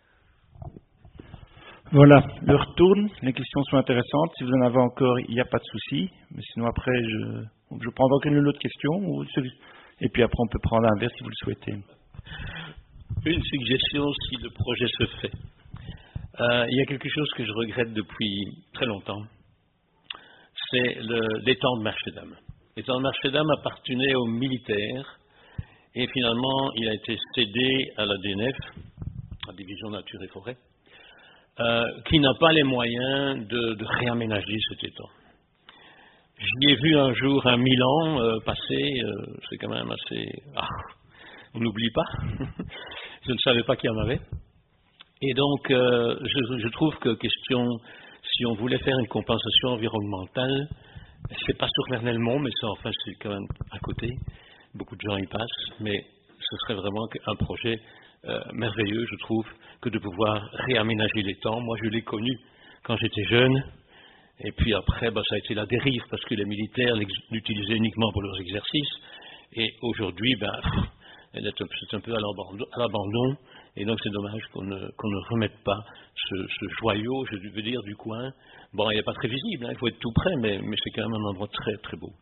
Voilà, l'heure tourne, les questions sont intéressantes. Si vous en avez encore, il n'y a pas de souci. Mais sinon, après, je prends encore une autre question. Et puis après, on peut prendre un verre si vous le souhaitez. Une suggestion si le projet se fait. Il y a quelque chose que je regrette depuis très longtemps. C'est l'étang de Marchedam. L'étang de Marchedam appartenait aux militaires et finalement, il a été cédé à la DNF, la Division Nature et Forêt, qui n'a pas les moyens de réaménager cet étang. J'y ai vu un jour un Milan passer, c'est quand même assez... on n'oublie pas, je ne savais pas qu'il y en avait. Et donc, je trouve que si on voulait faire une compensation environnementale, c'est pas sur Vernelmont, mais c'est quand même à côté, beaucoup de gens y passent, mais ce serait vraiment un projet merveilleux, je trouve, que de pouvoir réaménager l'étang. Moi, je l'ai connu quand j'étais jeune, et puis après, ça a été la dérive, parce que les militaires l'utilisaient uniquement pour leurs exercices, et aujourd'hui, c'est un peu à l'abandon, et donc c'est dommage qu'on ne remette pas ce joyau, je veux dire, du coin. Bon, il n'est pas très visible, il faut être tout près, mais c'est quand même un endroit très très beau.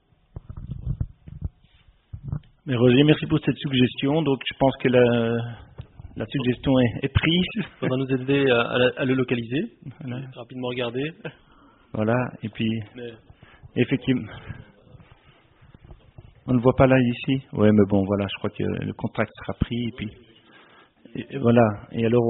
Mais Roger, merci pour cette suggestion. Donc je pense que la suggestion est prise. Il faudra nous aider à le localiser, rapidement regarder. Voilà, et puis effectivement, on ne voit pas là ici. Oui, mais bon, voilà, je crois que le contact sera pris, et puis et voilà. Et alors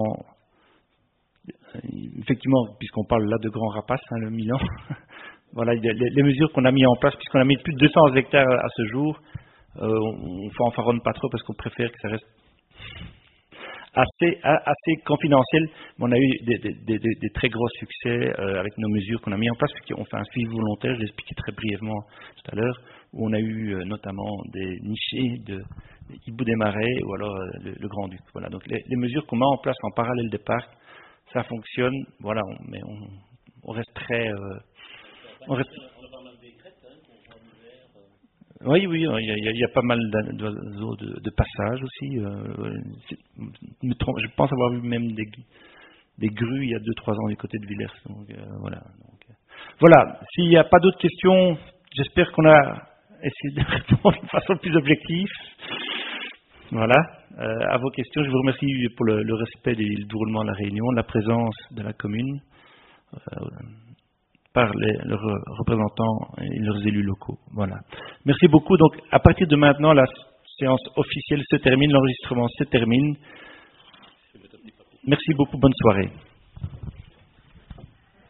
effectivement, puisqu'on parle là de grands rapaces, le Milan, voilà, les mesures qu'on a mis en place, puisqu'on a mis plus de 200 hectares à ce jour, on ne fanfaronne pas trop parce qu'on préfère que ça reste assez confidentiel. On a eu des très gros succès avec nos mesures qu'on a mis en place, puisqu'on fait un suivi volontaire, je l'ai expliqué très brièvement tout à l'heure, où on a eu notamment des nichés de hibou des marais ou alors le Grand-Duc. Voilà. Donc les mesures qu'on met en place en parallèle des parcs, ça fonctionne, voilà, mais on reste très... on reste... Oui, il y a pas mal d'oiseaux de passage aussi. Je pense avoir vu même des grues il y a 2-3 ans du côté de Villers. Donc, voilà, s'il n'y a pas d'autres questions, j'espère qu'on a essayé de répondre de façon plus objective. Voilà, à vos questions, je vous remercie pour le respect du déroulement de la réunion, la présence de la commune par leurs représentants et leurs élus locaux. Voilà. Merci beaucoup. Donc, à partir de maintenant, la séance officielle se termine, l'enregistrement se termine. Merci beaucoup, bonne soirée.